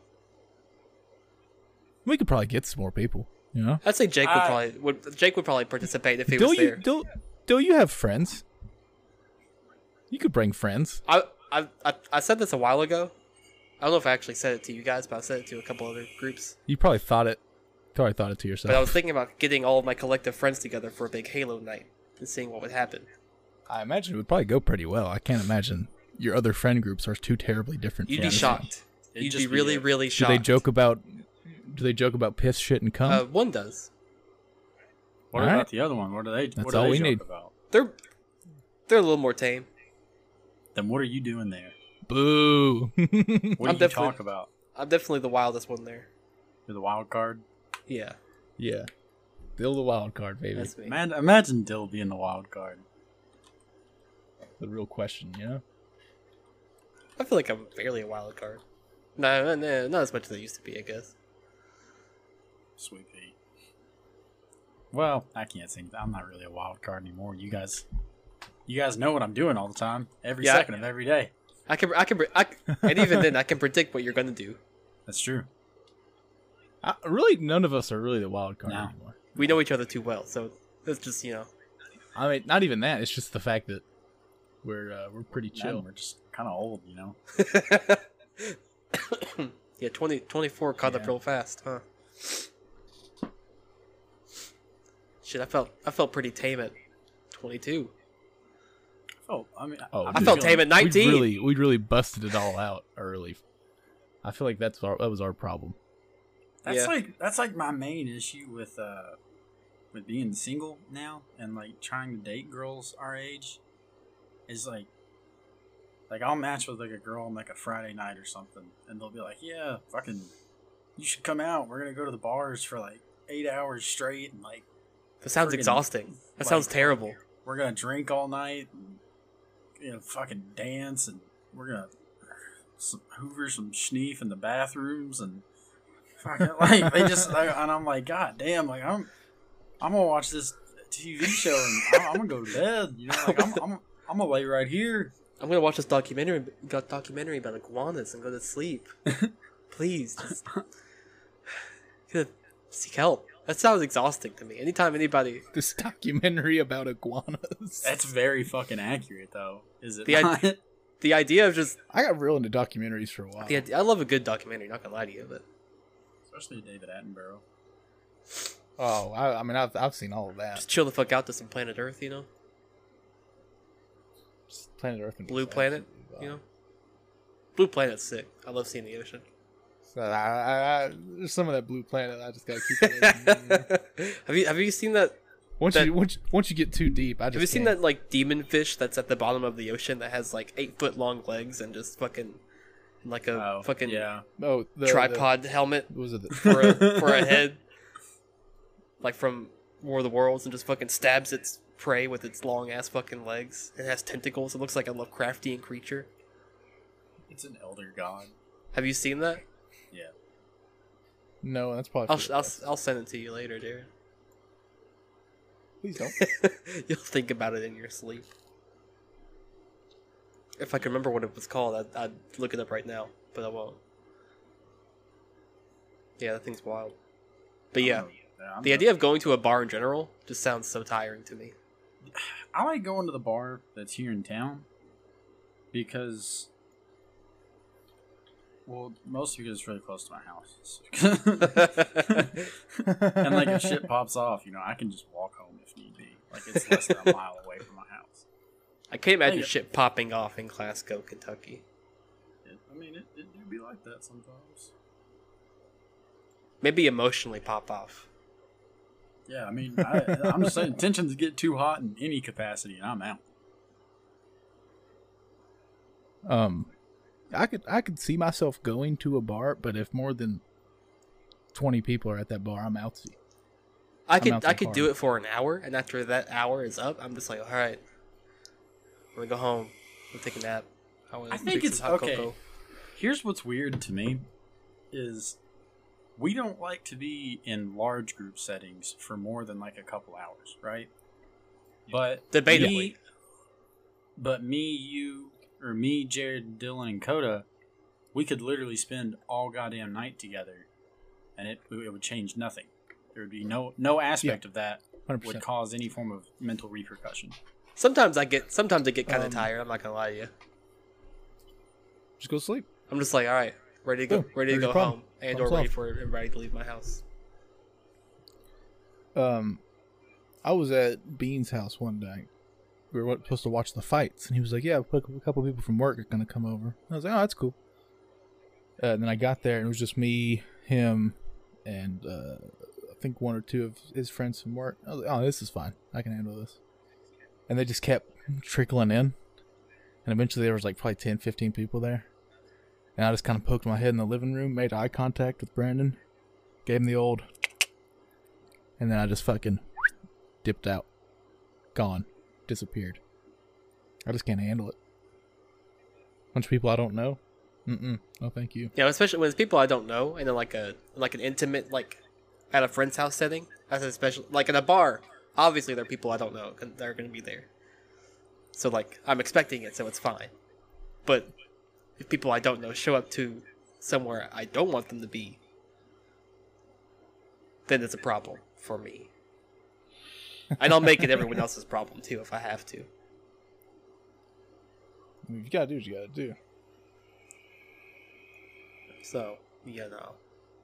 We could probably get some more people, you know? I'd say Jake would Uh, probably would Jake would probably participate if he Do was you there. do do you have friends? You could bring friends. I, I I I said this a while ago. I don't know if I actually said it to you guys, but I said it to a couple other groups. You probably thought it. Probably thought it to yourself. But I was thinking about getting all of my collective friends together for a big Halo night and seeing what would happen. I imagine it would probably go pretty well. I can't imagine your other friend groups are too terribly different. You'd from be yours. shocked. It'd You'd just be be really, a- really Do shocked. they joke about? Do they joke about piss, shit, and cum? Uh, one does. What All about right. the other one? What do they? That's what do all they we joke need. about? They're they're a little more tame. Then what are you doing there? Boo! What I'm do you definitely- talk about? I'm definitely the wildest one there. You're the wild card. Yeah, Yeah, Bill the wild card, baby. that's me. Man, imagine Dill being the wild card. The real question, you know. I feel like I'm fairly a wild card. No, no, no, not as much as I used to be, I guess. Sweet pea. Well, I can't think. I'm not really a wild card anymore. You guys, you guys know what I'm doing all the time, every Yeah. second of every day. I can, I can, I, and even then, I can predict what you're gonna do. That's true. I, really, none of us are really the wild card No. anymore. We know each other too well, so it's just, you know. I mean, not even that. It's just the fact that we're uh, we're pretty Man, chill. we're just kind of old, you know. Yeah, twenty, twenty-four caught up Yeah. real fast, huh? Shit, I felt, I felt pretty tame at twenty-two. Oh, I mean, Oh, I'm I dude. felt feeling- tame at We nineteen. really, we really busted it all out early. I feel like that's our that was our problem. That's Yeah. like that's like my main issue with uh with being single now and like trying to date girls our age is like like I'll match with like a girl on like a Friday night or something and they'll be like, yeah, fucking, you should come out. We're gonna go to the bars for like eight hours straight and like That sounds friggin', exhausting. That like, sounds terrible. we're gonna drink all night and you know fucking dance and we're gonna some, hoover some schneef in the bathrooms and fucking like they just like, and I'm like, god damn, like I'm I'm gonna watch this T V show and I'm, I'm gonna go to bed, you know, like I'm I'm I'm gonna lay right here. I'm gonna watch this documentary, got documentary about iguanas and go to sleep. Please, just Good. seek help. That sounds exhausting to me. Anytime anybody, This documentary about iguanas. That's very fucking accurate though, is it The not? the idea of just, I got real into documentaries for a while. the idea, I love a good documentary. Not gonna lie to you, but Especially David Attenborough. Oh, I, I mean, I've I've seen all of that. just chill the fuck out to some Planet Earth, you know, Just Planet Earth and Blue Planet, you know. Blue Planet's sick. I love seeing the ocean. So I, I, I, there's some of that Blue Planet. I just gotta keep it. away from me. have you have you seen that? Once That- you once, once you get too deep, I just Have you seen can't. that like demon fish that's at the bottom of the ocean that has like eight foot long legs and just fucking like a Oh, fucking yeah. Oh, the, tripod helmet The, was it the, for a, for a head, like from War of the Worlds, and just fucking stabs its prey with its long ass fucking legs. It has tentacles. It looks like a Lovecraftian creature. It's an elder god. Have you seen that? Yeah. no? That's probably. I'll for sh- the I'll, best. I'll send it to you later, dude. Please don't. You'll think about it in your sleep. If I could remember what it was called, I'd, I'd look it up right now, but I won't. Yeah, that thing's wild. But yeah, Yeah, I'm the not- idea of going to a bar in general just sounds so tiring to me. I like going to the bar that's here in town because, well, mostly because it's really close to my house. And like if shit pops off, you know, I can just walk home if need be. Like it's less than a mile away from my house. I can't imagine Hey. shit popping off in Glasgow, Kentucky. It, I mean, it, it do be like that sometimes. Maybe emotionally pop off. Yeah, I mean, I, I'm just saying, tensions get too hot in any capacity, and I'm out. Um, I could I could see myself going to a bar, but if more than twenty people are at that bar, I'm out. I I'm could out I the could car. do it for an hour, and after that hour is up, I'm just like, all right, I'm gonna go home. I'm take a nap. I, wanna I think drink it's some hot okay. cocoa. Here's what's weird to me is we don't like to be in large group settings for more than like a couple hours, right? But Debatably. me, but me, you, or me, Jared, Dylan, and Coda, we could literally spend all goddamn night together, and it it would change nothing. There would be no no aspect of that one hundred would percent. cause any form of mental repercussion. Sometimes I get sometimes I get kind of Um, tired. I'm not gonna lie to you. Just go to sleep. I'm just like, all right, ready to go, Boom. ready to There's go your problem. home, and or Problem ready solved. for everybody to leave my house. Um, I was at Bean's house one day. We were supposed to watch the fights, and he was like, "Yeah, a couple people from work are gonna come over." I was like, "Oh, that's cool." Uh, and then I got there, and it was just me, him, and uh, I think one or two of his friends from work. I was like, "Oh, this is fine. I can handle this." And they just kept trickling in, and eventually there was like probably ten, fifteen people there. And I just kind of poked my head in the living room, made eye contact with Brandon, gave him the old, and then I just fucking dipped out. Gone. Disappeared. I just can't handle it. Bunch of people I don't know. Mm-mm. No, thank you. Yeah, especially when it's people I don't know, and then like a like an intimate like at a friend's house setting. That's especially like in a bar. Obviously, there are people I don't know that are going to be there. So like I'm expecting it, so it's fine. But if people I don't know show up to somewhere I don't want them to be, then it's a problem for me. And I'll make it everyone else's problem too if I have to. You gotta do what you gotta do. So, you know.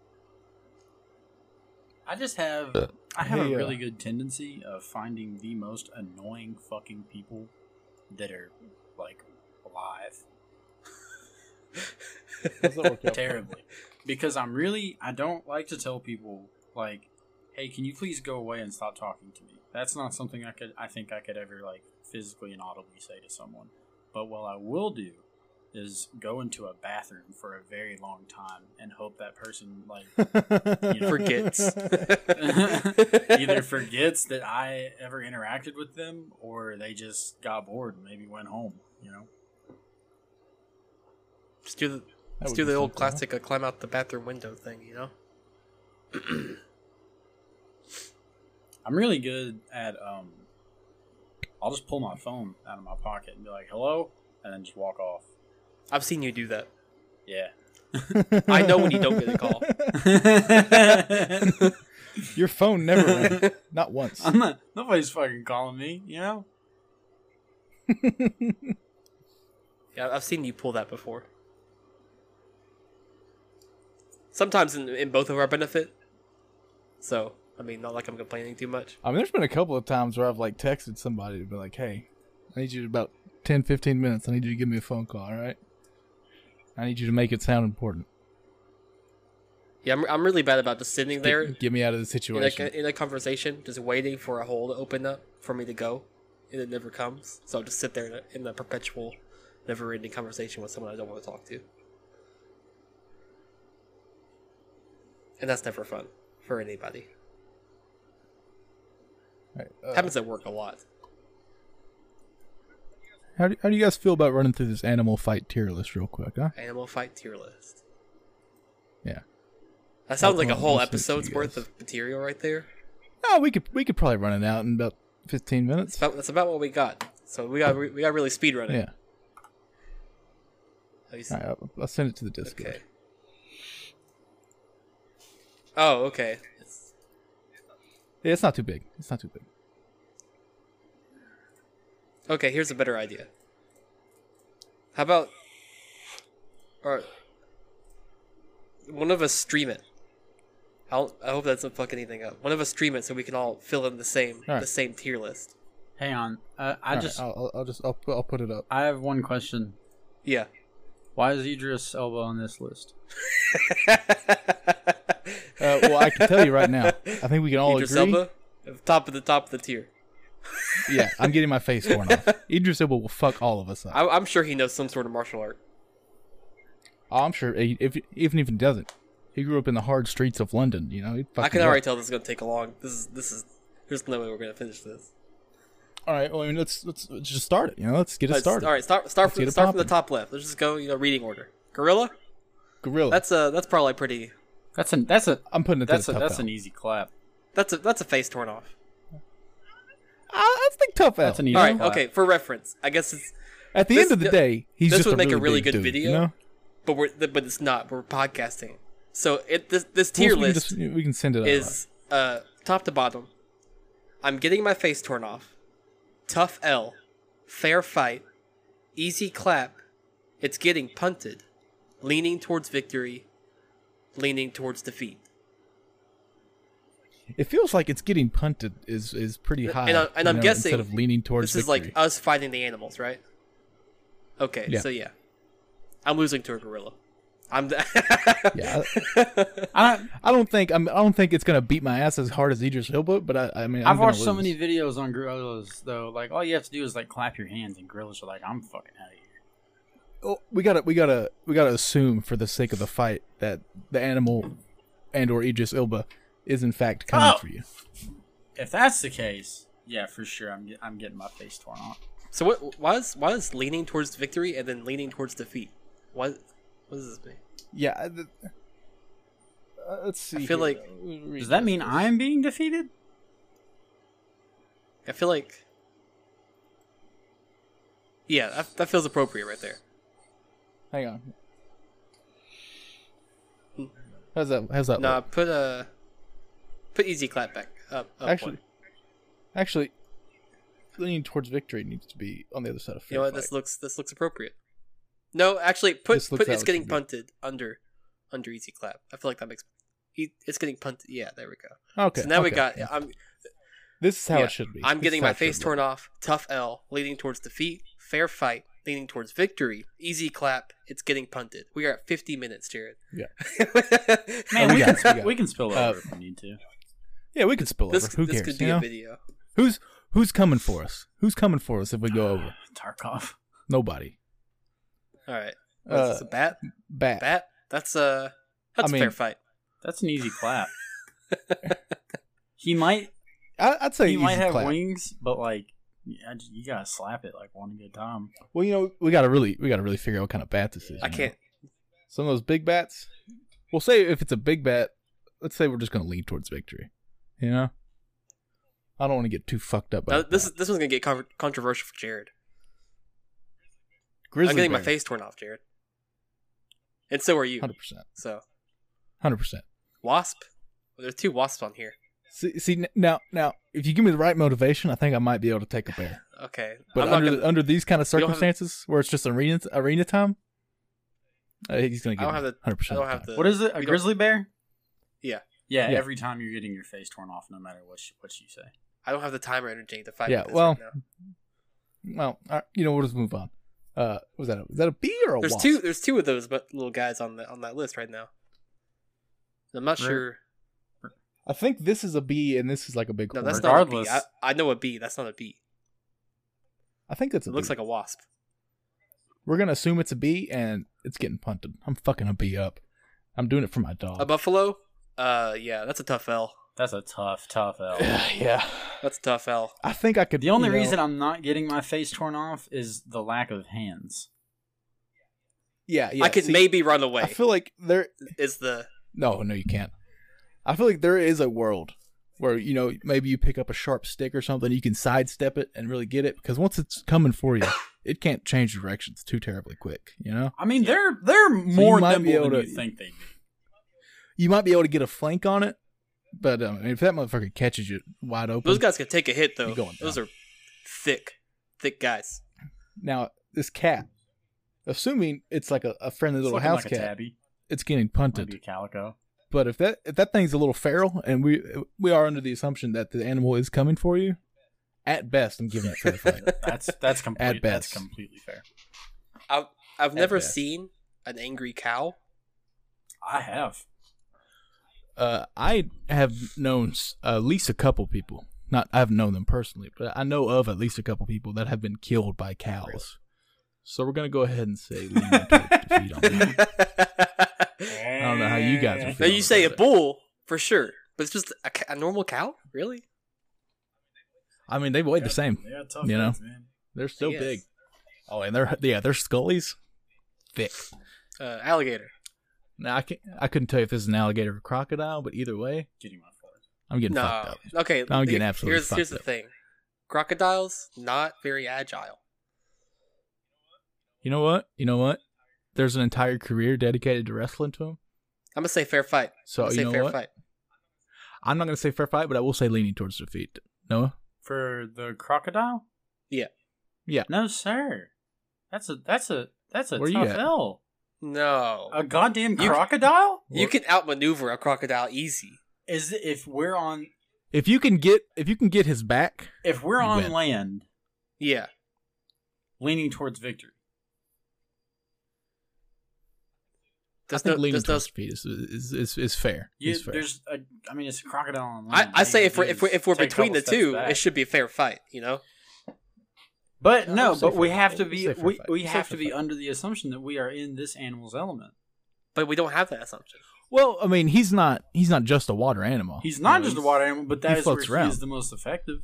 I just have I have Hey, a uh, really good tendency of finding the most annoying fucking people that are like alive How's that work out? terribly. Because I'm really I don't like to tell people like, hey, can you please go away and stop talking to me? That's not something I could I think I could ever like physically and audibly say to someone. But what I will do is go into a bathroom for a very long time and hope that person like you know, Forgets. either forgets that I ever interacted with them or they just got bored and maybe went home, you know? Just do the, That let's would do be the old something, huh? classic uh, climb out the bathroom window thing, you know? I'm really good at um I'll just pull my phone out of my pocket and be like, hello, and then just walk off. I've seen you do that. Yeah. I know when you don't get a call. Your phone never rang. Not once. I'm not nobody's fucking calling me, you know? Yeah, I've seen you pull that before. Sometimes in, in both of our benefit. So, I mean, not like I'm complaining too much. I mean, there's been a couple of times where I've like texted somebody to be like, "Hey, I need you to about ten, fifteen minutes. I need you to give me a phone call, all right? I need you to make it sound important. Yeah, I'm, I'm really bad about just sitting there Get, get me out of the in situation." a, in a conversation, just waiting for a hole to open up for me to go, and it never comes. So I'll just sit there in a, in a perpetual, never-ending conversation with someone I don't want to talk to. And that's never fun for anybody. Right, uh, Happens at work a lot. how, do, how do you guys feel about running through this animal fight tier list real quick, huh? Animal fight tier list. Yeah. That sounds I'll- like a I'll- whole I'll send it to episode's you worth guys. of material right there. Oh, we could we could probably run it out in about fifteen That's minutes. about, that's about what we got. So we got we got really speed running. Yeah. How you s- All right, I'll, I'll send it to the Discord. Okay. Oh, okay. It's- Yeah, it's not too big. It's not too big. Okay, here's a better idea. How about, or one of us stream it. I'll, I hope that doesn't fuck anything up. One of us stream it so we can all fill in the same All right. the same tier list. Hang on. Uh, I All right, just I'll, I'll, I'll just I'll put, I'll put it up. I have one question. Yeah. Why is Idris Elba on this list? Uh, well, I can tell you right now. I think we can all Idris agree. Elba, at the top of the top of the tier. Yeah, I'm getting my face torn off. Idris Elba will fuck all of us up. I, I'm sure he knows some sort of martial art. Oh, I'm sure, he- if even if he doesn't, he grew up in the hard streets of London. You know, he'd fuck I can you already up. tell this is gonna take a long. This is this is. There's no way we're gonna finish this. All right, well, I mean, let's let's, let's just start it. You know, let's get it Let's- started. All right, start start Let's from get it start from the poppin'. top left. Let's just go. You know, reading order. Gorilla. Gorilla. That's uh that's probably pretty. That's an that's a I'm putting it that's to a the that's tough an L. easy clap. That's a that's a face torn off. I, I think tough L. That's an easy All right, clap. okay. For reference, I guess it's. At the This- end of the th- day, he's this just would a make really a really big good dude, video, You know? But we're but it's not. We're podcasting. So it this this Well, tier we can list just- we can send it out. is uh top to bottom. I'm getting my face torn off. Tough L, fair fight, easy clap. It's getting punted, leaning towards victory, leaning towards defeat. It feels like it's getting punted is is pretty And high. I- and you I'm know, guessing instead of leaning towards This is victory. like us fighting the animals, right? Okay, Yeah. so yeah, I'm losing to a gorilla. I'm the yeah, I don't, I don't think I'm. I don't think it's gonna beat my ass as hard as Idris Elba, but I, I mean, I'm I've gonna watched so lose. many videos on gorillas though. Like all you have to do is like clap your hands, and gorillas are like, "I'm fucking out of here." Oh, we gotta, we gotta, we gotta assume for the sake of the fight that the animal and or Idris Elba is in fact coming Oh! for you. If that's the case, yeah, for sure, I'm get, I'm getting my face torn off. so what? Why is why is leaning towards victory and then leaning towards defeat? What? What does this mean? Yeah. I- the- uh, let's see. I feel here. like- Let me read Does that this. mean I'm being defeated? I feel like, yeah, that, that feels appropriate right there. Hang on. How's that? How's that? Nah, look? put a put easy clap back up. up Actually, one. actually, leaning towards victory needs to be on the other side of fair You know what? fight. This looks this looks appropriate. No, actually, put This looks put how it's it getting should be. punted under under easy clap. I feel like that makes e- it's getting punted. Yeah, there we go. Okay. So now we okay, got. okay. I'm This is how yeah, it should be. I'm This getting is how my it face should be. torn off. Tough L, leading towards defeat. Fair fight, leaning towards victory. Easy clap. It's getting punted. We are at fifty minutes, Jared. Yeah. Man, we we, got can, it, we got it. we can spill Uh, over if we need to. Yeah, we can spill this over. Who this cares? could be you a know? video. Who's who's coming for us? Who's coming for us if we go over? Tarkov. Nobody. All right. What is Uh, this, a bat? Bat. Bat? That's a that's I a fair mean- fight. That's an easy clap. he might I, I'd say he easy might have clap. wings, but like yeah, you gotta slap it like one good time. Well, you know, we gotta really we gotta really figure out what kind of bat this is. I you know? can't. Some of those big bats. We'll say if it's a big bat, let's say we're just gonna lean towards victory. You know. I don't want to get too fucked up. Now, By this that. is this one's gonna get con- controversial for Jared. Grizzly I'm getting my bear, face torn off, Jared. And so are you. Hundred percent. So Hundred percent. wasp. Well, there's two wasps on here. See, see now, now, if you give me the right motivation, I think I might be able to take a bear. Okay, But I'm not under gonna. under these kind of We don't have- circumstances, where it's just arena arena time, I think he's gonna I get don't have the. hundred I percent. don't have the. What is it? A we don't- grizzly bear? Yeah. yeah. Yeah. Every time you're getting your face torn off, no matter what you, what you say. I don't have the time or energy to fight. Yeah, with this well, right now. Well, all right, you know, we'll just move on. Uh, was that a, was that a bee or a There's wasp? two. There's two of those but little guys on the on that list right now. I'm not Right. sure. I think this is a bee, and this is like a big. No, horn. that's not a bee. Regardless. I, I know a bee. That's not a bee. I think that's a It looks bee. like a wasp. We're gonna assume it's a bee, and it's getting punted. I'm fucking a bee up. I'm doing it for my dog. A buffalo? Uh, yeah, that's a tough L. That's a tough, tough L. yeah. That's a tough L. I think I could. The only you know- reason I'm not getting my face torn off is the lack of hands. Yeah, yeah. I could see, maybe run away. I feel like there. is the No, no, you can't. I feel like there is a world where, you know, maybe you pick up a sharp stick or something, you can sidestep it and really get it, because once it's coming for you, it can't change directions too terribly quick, you know? I mean, they're they're more might be nimble able than to- you think they'd be. You might be able to get a flank on it, but um, if that motherfucker catches you wide open. those guys could take a hit though. You're going Those down. are thick, thick guys. Now, this cat, assuming it's like a, a friendly It's little looking house like a cat, tabby, it's getting punted. maybe a calico. But if that if that thing's a little feral, and we we are under the assumption that the animal is coming for you, at best, I'm giving it fair fight. That's that's complete. At That's best. completely fair. I've I've never best. seen an angry cow. I have. Uh, I have known s- at least a couple people. Not I haven't known them personally, but I know of at least a couple people that have been killed by cows. So we're gonna go ahead and say lean towards defeat on that. I don't know how you guys are Now feeling. you say a about it. bull for sure, but it's just a, ca- a normal cow, really? I mean, they weigh the same. Yeah, tough You know? heads, man. They're so Yes. big. Oh, and they're yeah, their scullies thick. Uh, alligator. Now I can I couldn't tell you if this is an alligator or crocodile, but either way, Getting my foot. I'm getting No. fucked up. Okay. I'm getting here- absolutely Here's here's the fucked up. thing. Crocodiles not very agile. You know what? You know what? There's an entire career dedicated to wrestling to them. I'm gonna say fair fight. So I'm gonna you say know fair what? fight. I'm not gonna say fair fight, but I will say leaning towards defeat. Noah? For the crocodile? Yeah. Yeah. No, sir. That's a that's a that's a Where you tough at? L. No. A goddamn You- crocodile? You can outmaneuver a crocodile easy. Is it, if we're on If you can get if you can get his back, if we're You on win. land Yeah. leaning towards victory. There's I think no, leaning there's no, towards defeat is is, is is fair. You, Is fair. there's a I mean it's a crocodile on I, land. I say All if we're you if we're do if we're is take a between the couple steps two, back. it should be a fair fight. You know. But I no, would say but we fair have fight. to I would be say fair we, fight. we Say have fair to be fight. under the assumption that we are in this animal's element. But we don't have that assumption. Well, I mean, he's not he's not just a water animal. He's not You know, just a he's- water animal, but that he is where floats he around. is the most effective.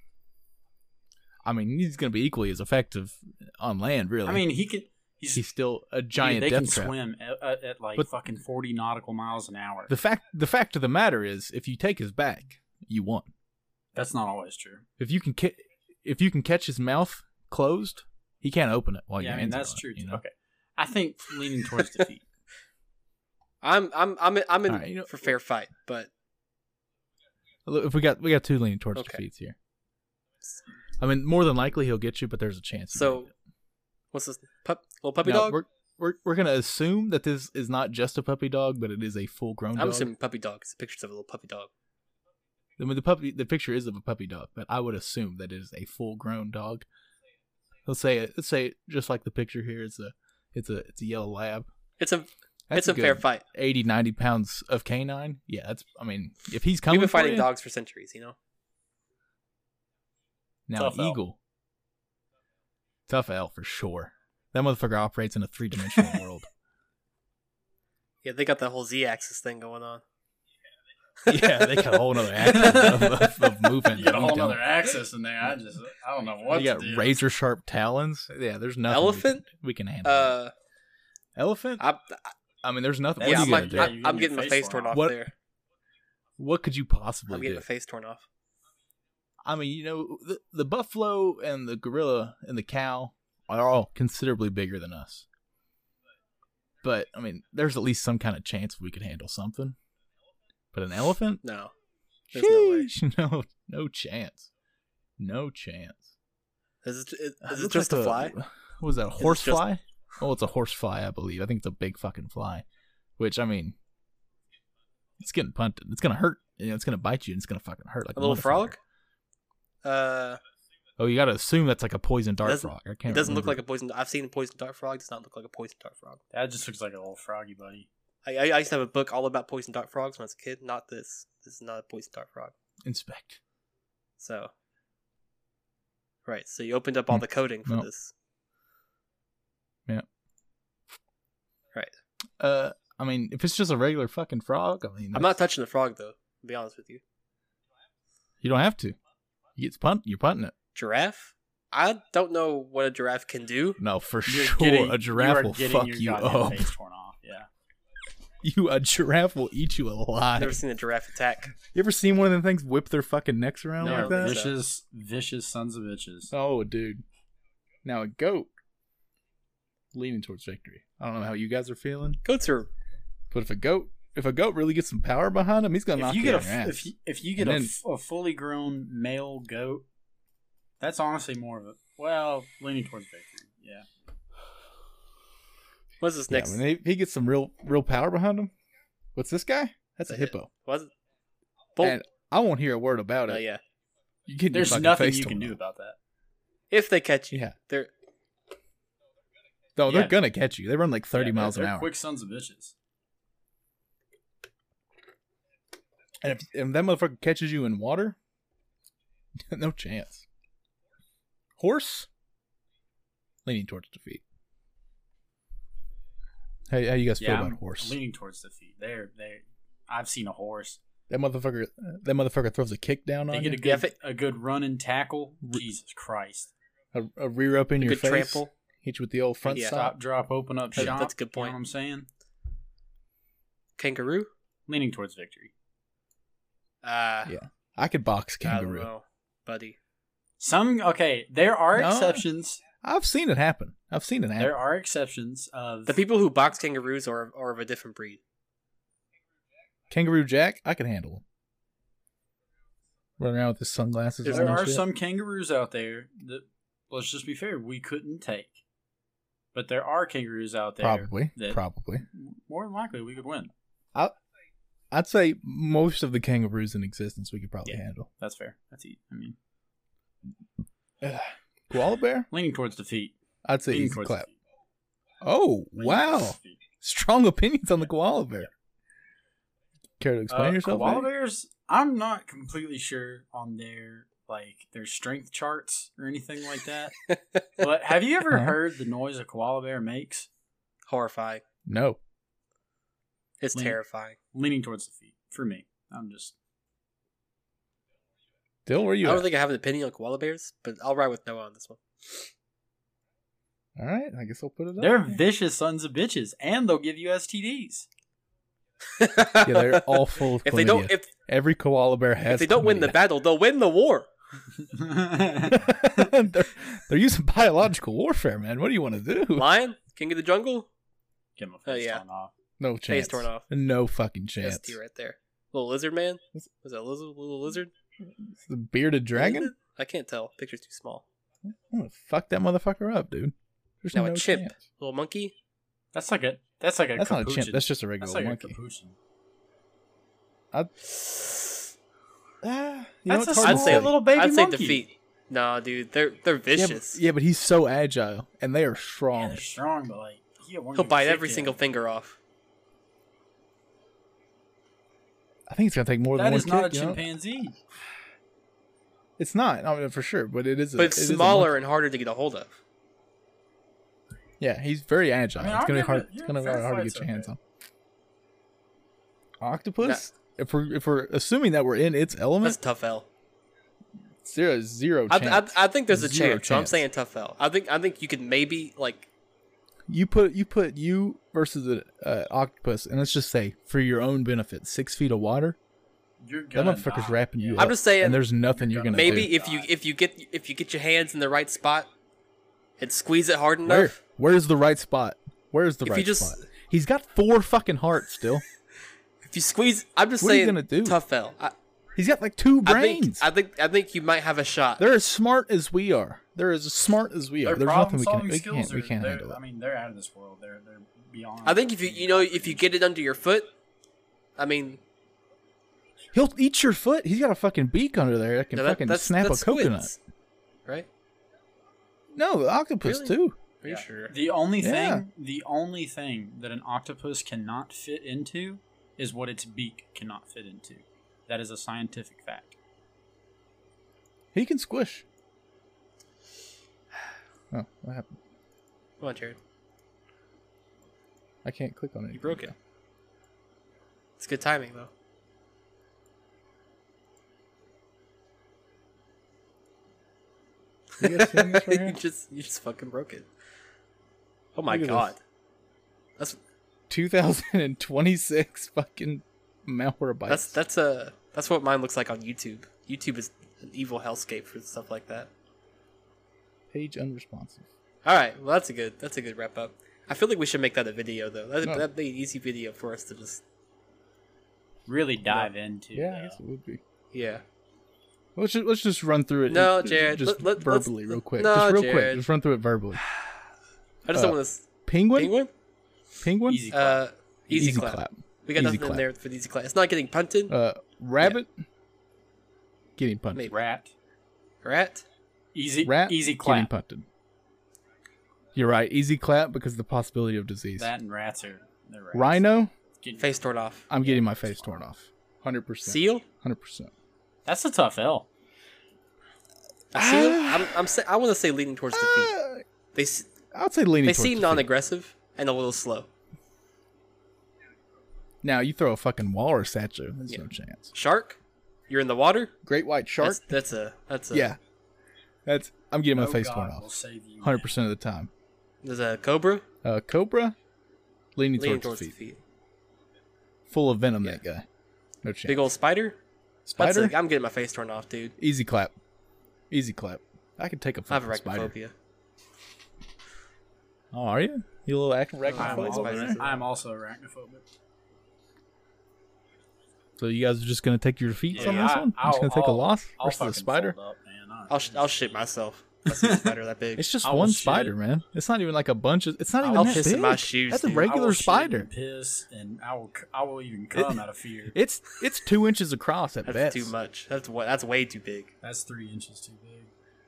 I mean, he's going to be equally as effective on land. Really, I mean, he can. He's, he's still a dude, giant They death can trap. swim at, at, at like But- fucking forty nautical miles an hour. The fact the fact of the matter is, if you take his back, you won. That's not always true. If you can ca- if you can catch his mouth closed, he can't open it while yeah, your I mean hands are that's on it, true. you too. know? Okay. I think leaning towards defeat. I'm I'm I'm in, I'm in Alright, you know- for fair fight, but Look, if we got we got two leaning towards Okay. defeats here. I mean, more than likely he'll get you, but there's a chance. he so might. what's this pup little puppy Now, dog? We're, we're we're gonna assume that this is not just a puppy dog, but it is a full grown I'm dog. assuming puppy dog. It's pictures of a little puppy dog. I mean, the puppy, the picture is of a puppy dog, but I would assume that it is a full-grown dog. Let's say it. Let's say just like the picture here, it's a, it's a, it's a yellow lab. It's a That's it's a fair good fight. eighty, ninety pounds of canine. Yeah, that's. I mean, if he's coming, We've been for fighting you, dogs for centuries, you know. now Tough an L. eagle, tough L for sure. That motherfucker operates in a three-dimensional world. Yeah, they got that whole Z-axis thing going on. Yeah, they got a whole other axis of, of, of movement. You got a We whole don't. other axis in there. I just, I don't know what You to got do. razor sharp talons. Yeah, there's nothing. Elephant? we can, we can handle. Uh, Elephant. I, I mean, there's nothing. That's What yeah, are I'm, you like, gonna yeah, do? I, you're I'm getting getting your my face face torn torn off What- there. What could you possibly I'm do? getting my face torn off. I mean, you know, the, the buffalo and the gorilla and the cow are all considerably bigger than us. But, I mean, there's at least some kind of chance we could handle something. But an elephant? No, there's no way. Sheesh, no, no chance. No chance. Is it, is, Uh, is it looks just like a fly? What was that, a it horse just- fly? Oh, it's a horse fly, I believe. I think it's a big fucking fly. Which, I mean, it's getting punted. It's going to hurt. You know, it's going to bite you and it's going to fucking hurt like A a little motherfucker. frog? Uh, Oh, you got to assume that's like a poison dart Doesn't- frog. I can't it doesn't remember. look like a poison. I've seen a poison dart frog. It does not look like a poison dart frog. That just looks like a little froggy buddy. I, I, I used to have a book all about poison dart frogs when I was a kid. Not this. This is not a poison dart frog. Inspect. So, right. So you opened up all Hmm. the coding for No. this. Yeah. Right. Uh, I mean, if it's just a regular fucking frog, I mean, I'm not that's- touching the frog though. To be honest with you. You don't have to. You get punt. You're punting it. Giraffe? I don't know what a giraffe can do. No, for You're sure. getting- a giraffe you are will getting fuck your you goddamn up. face torn off. Yeah. You a giraffe will eat you I've alive. never seen a giraffe attack. You ever seen one of them things whip their fucking necks around No, like I that? don't think so. Vicious, vicious sons of bitches. Oh, dude. Now a goat. Leaning towards victory. I don't know how you guys are feeling, Goats are. but if a goat, if a goat really gets some power behind him, he's gonna If knock you you get on a your ass. if you, if you get And a, then- f- a fully grown male goat, that's honestly more of a well leaning towards victory. Yeah. What's this Yeah, next? I mean, if he gets some real, real power behind him. What's this guy? That's a That's it. hippo. Was it? Bull- And I won't hear a word about Oh it. yeah. You get your There's fucking nothing face you torn can do off. about that. If they catch you, Yeah. they're No, they're Yeah. gonna catch you. They run like thirty Yeah, they're- miles an they're hour. Quick sons of bitches. And if, if that motherfucker catches you in water, no chance. Horse, leaning towards defeat. How, how you guys feel Yeah, about I'm horse? leaning towards defeat. They're they. I've seen a horse. That motherfucker, that motherfucker throws a kick down They on get you, a good Yeah, if it- a good run and tackle. Jesus Christ! a, a rear up in a your good face, trample. hit you with the old front Yeah. stop. Stop, drop, open up, That- shop. that's a good You know point. what I'm saying? Kangaroo? Leaning towards victory. Uh, Yeah. I could box I don't kangaroo. know, buddy. Some okay. There are No. exceptions. I've seen it happen. I've seen it happen. There are exceptions of The people who box kangaroos are, are of a different breed. Kangaroo Jack, I could handle him. Running around with his sunglasses There on. There and are shit. some kangaroos out there that, let's just be fair, we couldn't take. But there are kangaroos out there. Probably, that probably. more than likely we could win. I'd say most of the kangaroos in existence we could probably Yeah. handle. That's fair. That's easy. I mean, Koala bear? leaning towards defeat. I'd say Leaning easy towards clap. defeat. Oh, Leaning wow. towards defeat. Strong opinions on the koala bear. Care to explain Uh, yourself? koala Eddie? bears, I'm not completely sure on their like their strength charts or anything like that. But have you ever Uh-huh. heard the noise a koala bear makes? Horrifying. No. It's Lean- terrifying. Leaning towards defeat for me. I'm just Dill, where you I don't at? think I have an opinion on koala bears, but I'll ride with Noah on this one. All right, I guess I'll put it up. they're there. vicious sons of bitches, and they'll give you S T Ds. Yeah, they're all full of if they don't, chlamydia. if, Every koala bear has if they don't win the chlamydia. battle, they'll win the war. they're, they're using biological warfare, man. What do you want to do? Lion, King of the Jungle? Get my Oh, face yeah. torn off. No chance. Face torn off. No fucking That's chance. T right there. Little lizard man? Was that a lizard, little lizard? The bearded dragon? I can't tell. Picture's too small. I'm gonna fuck that motherfucker up, dude. There's Now no a chimp. chance. Little monkey? That's like a that's like a That's not a capuchin. chimp. That's just a That's regular like monkey. a capuchin. I'd, ah, you know, That's it's a hard I'd to say say. little baby I'd say monkey. defeat. Nah, dude, they're they're Yeah, vicious. but, yeah, but he's so agile, and they are Yeah, strong. they're strong, but like you get one He'll good bite kick every in. single finger off. I think it's gonna take more than That one is not kick, a you know? chimpanzee. It's not. I mean, for sure, but it is. A, But it's it is a smaller monkey. and harder to get a hold of. Yeah, he's very agile. I mean, it's I'll gonna be give hard. it- It's yeah, gonna be fair hard to fight's get your hands okay. on. Octopus. If we're if we're assuming that we're in its That's element, tough L. zero zero I, chance. I, I think there's a Zero chance, so I'm chance. saying tough L. I think I think you could maybe like You put you put you versus an uh, octopus, and let's just say for your own benefit, six feet of water. You're That gonna motherfucker's die. wrapping you Yeah. up. I'm just saying, and there's nothing you're You're gonna maybe do. if you if you get if you get your hands in the right spot and squeeze it hard Where? enough. Where's the right spot? Where's the If right you just- spot? He's got four fucking hearts still. If you squeeze, I'm just What are you saying gonna do? tough L. I, He's got like two I think brains. I think I think you might have a shot. They're as smart as we are. They're as smart as we are. Their There's nothing we can problem-solving we skills can't we are- can't they're- handle it. I mean, they're out of this world. They're they're beyond. I think if you you know if you get it under your foot, I mean He'll eat your foot. He's got a fucking beak under there that can no, that- fucking that's, snap that's a coconut. squids, right? No, the octopus Really? too. Are you Yeah. sure? The only Yeah. thing, the only thing that an octopus cannot fit into is what its beak cannot fit into. That is a scientific fact. He can squish. Oh, what happened? Come on, Jared. I can't click on it. You broke it. It's good timing though. You guys seeing this right you here? just you just fucking broke it. Oh my Look at god. That's two thousand twenty-six fucking malware bites. that's that's a that's what mine looks like on YouTube. YouTube is an evil hellscape for stuff like that. Page unresponsive. All right, well that's a good that's a good wrap up. I feel like we should make that a video though. That'd, No. that'd be an easy video for us to just Really dive into. Yeah, I though. guess it would be. yeah. Let's just let's just run through it. No, just- Jared, Just let- let- let's- verbally, real quick. no, just real Jared. quick. Just run through it verbally. I just Uh, don't want this Penguin. penguin. Penguin. Easy clap. Uh, easy, Easy clap. clap. We got Easy nothing clap. in there for the easy clap. It's not getting punted. Uh, rabbit. Getting punted. Maybe. Rat. Rat. Easy. Rat. Easy Getting clap. punted. You're right. Easy clap because of the possibility of disease. That and rats are. They're rats. Rhino. Getting- Face torn off. I'm getting my face torn off. Hundred percent. Seal. Hundred percent. That's a tough L. A seal. I'm. I'm. Say, I want to say leaning towards defeat. They. s- I would say leaning. They towards seem defeat. non-aggressive and a little slow. Now you throw a fucking walrus at you. There's Yeah. no chance. Shark. You're in the water. Great white shark. That's, that's a. That's a. yeah. That's. I'm getting my No face God torn will off. save you. Hundred percent of the time. There's a cobra. Uh, cobra. Leaning, Leaning towards, towards defeat. defeat. Full of venom. Yeah. That guy. No chance. Big old spider. spider. That's a, I'm getting my face torn off, dude. Easy clap. Easy clap. I could take a I have fucking spider. arachnophobia. Oh, are you? You a little act I'm, arachnophobe also- over also, there? I'm also arachnophobic. So you guys are just gonna take your defeats Yeah, on this I- one? You're just gonna I'll- take a I'll- loss I'll versus a fucking spider? fold up, man. I- I'll sh- I'll shit myself. if I see a spider that big. It's just I will one shit. spider, man. It's not even like a bunch of. It's not even I'll that piss big. in my shoes. That's a dude. I regular will shit spider. and piss, and I will. c- I will even come out of fear. It's it's two inches across at That's best. too much. That's what. That's way too big. That's three inches too big.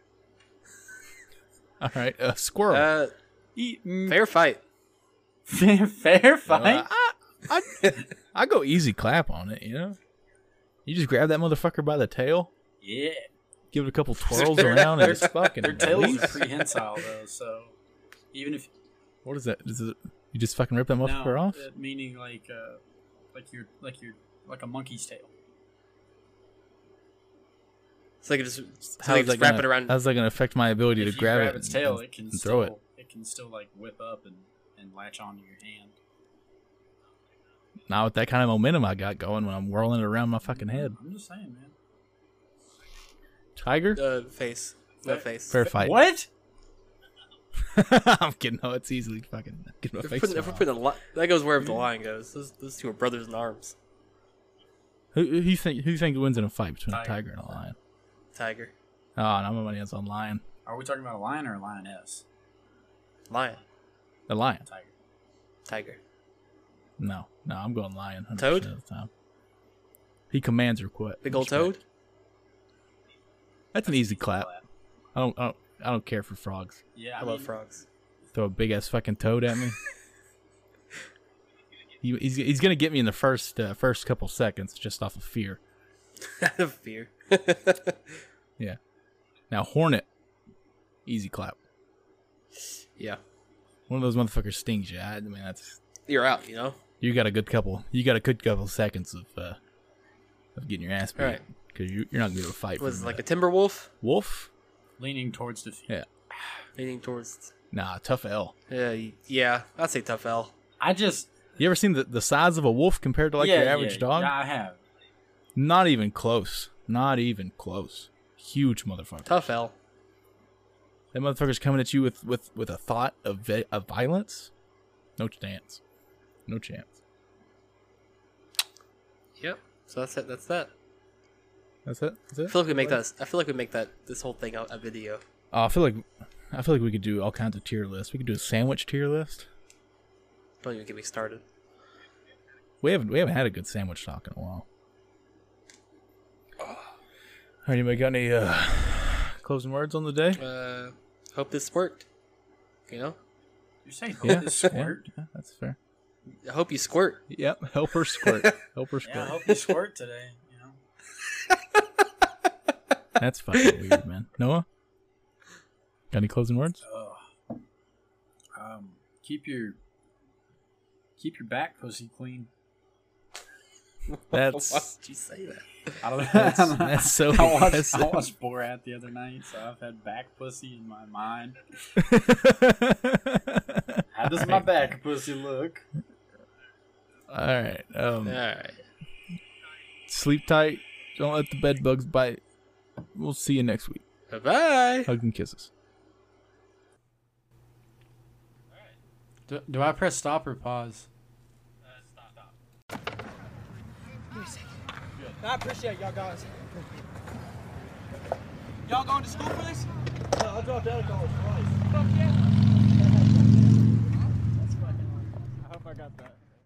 All right, a squirrel. Uh, Eat, mm, fair fight. fair, fair fight. Uh, I, I, I go easy clap on it. You know, you just grab that motherfucker by the tail, yeah, give it a couple twirls around, and it's fucking. their tails release. are prehensile though, so even if What is that? Is it? You just fucking rip that motherfucker no, off? uh, meaning like uh, like you're like you're like a monkey's tail. It's like just, so How's they that just wrap gonna- it around. How's that going to affect my ability If to you grab, grab it its tail, and, it can and still throw it? it can still like whip up and and latch onto your hand. Not with that kind of momentum I got going when I'm whirling it around my fucking head. I'm just saying, man. Tiger? Uh, face. No Fair- face. Fair fight. What? I'm kidding. No, it's easily fucking get my If we're face. putting, if we're off. putting a li- that goes wherever the line goes. Those, those two are brothers in arms. Who, who you think? Who you think wins in a fight between Tiger. a tiger and a lion? Tiger, Oh, no, my money is on lion. Are we talking about a lion or a lioness? lion, The lion. Tiger. tiger. No, no, I'm going lion. one hundred Toad? percent of the time. He commands your quit. Big old respect. toad. That's an easy clap. I don't, I don't, I don't care for frogs. Yeah, I, I, love mean, frogs. Throw a big ass fucking toad at me. he, he's he's gonna get me in the first uh, first couple seconds just off of fear. Out of fear. Yeah. Now hornet, easy clap. Yeah, One of those motherfuckers stings you. I, I mean, that's you're out. You know. you got a good couple. You got a good couple seconds of uh, of getting your ass beat Right. because you, you're not gonna be able to fight. Was from it like a that. timber wolf? wolf? leaning towards defeat. Yeah. Leaning towards. Nah, tough L. Yeah, y- yeah. I'd say tough L. I just You ever seen the, the size of a wolf compared to like yeah, your average yeah, dog? Yeah, I have. Not even close. Not even close. Huge motherfucker. Tough L. That motherfucker's coming at you with, with, with a thought of vi- of violence. No chance. No chance. Yep. So that's it. That's that. That's it. That's I it. feel like we make that. I feel like we make that this whole thing a, a video. Oh, I feel like I feel like we could do all kinds of tier lists. We could do a sandwich tier list. Don't even get me started. We haven't we haven't had a good sandwich talk in a while. All right, anybody got any uh, closing words on the day? Uh, hope this worked. You know. You say hope Yeah, this squirt? yeah, yeah, that's fair. I hope you squirt. Yep, help her squirt. Help her squirt. Yeah, I hope you squirt today. You know. That's fucking weird, man. Noah, got any closing words? Ugh. Um, keep your keep your back pussy clean. That's Why did you say that? I don't know. That's- that's so I watched, aggressive. I watched Borat the other night, so I've had back pussy in my mind. How does my back pussy look? All right. Um, All right. Sleep tight. Don't let the bed bugs bite. We'll see you next week. Bye bye. Hugs and kisses. Do, do I press stop or pause? I appreciate y'all guys. Y'all going to school for this? No, I dropped out of college twice. Fuck yeah. I hope I got that.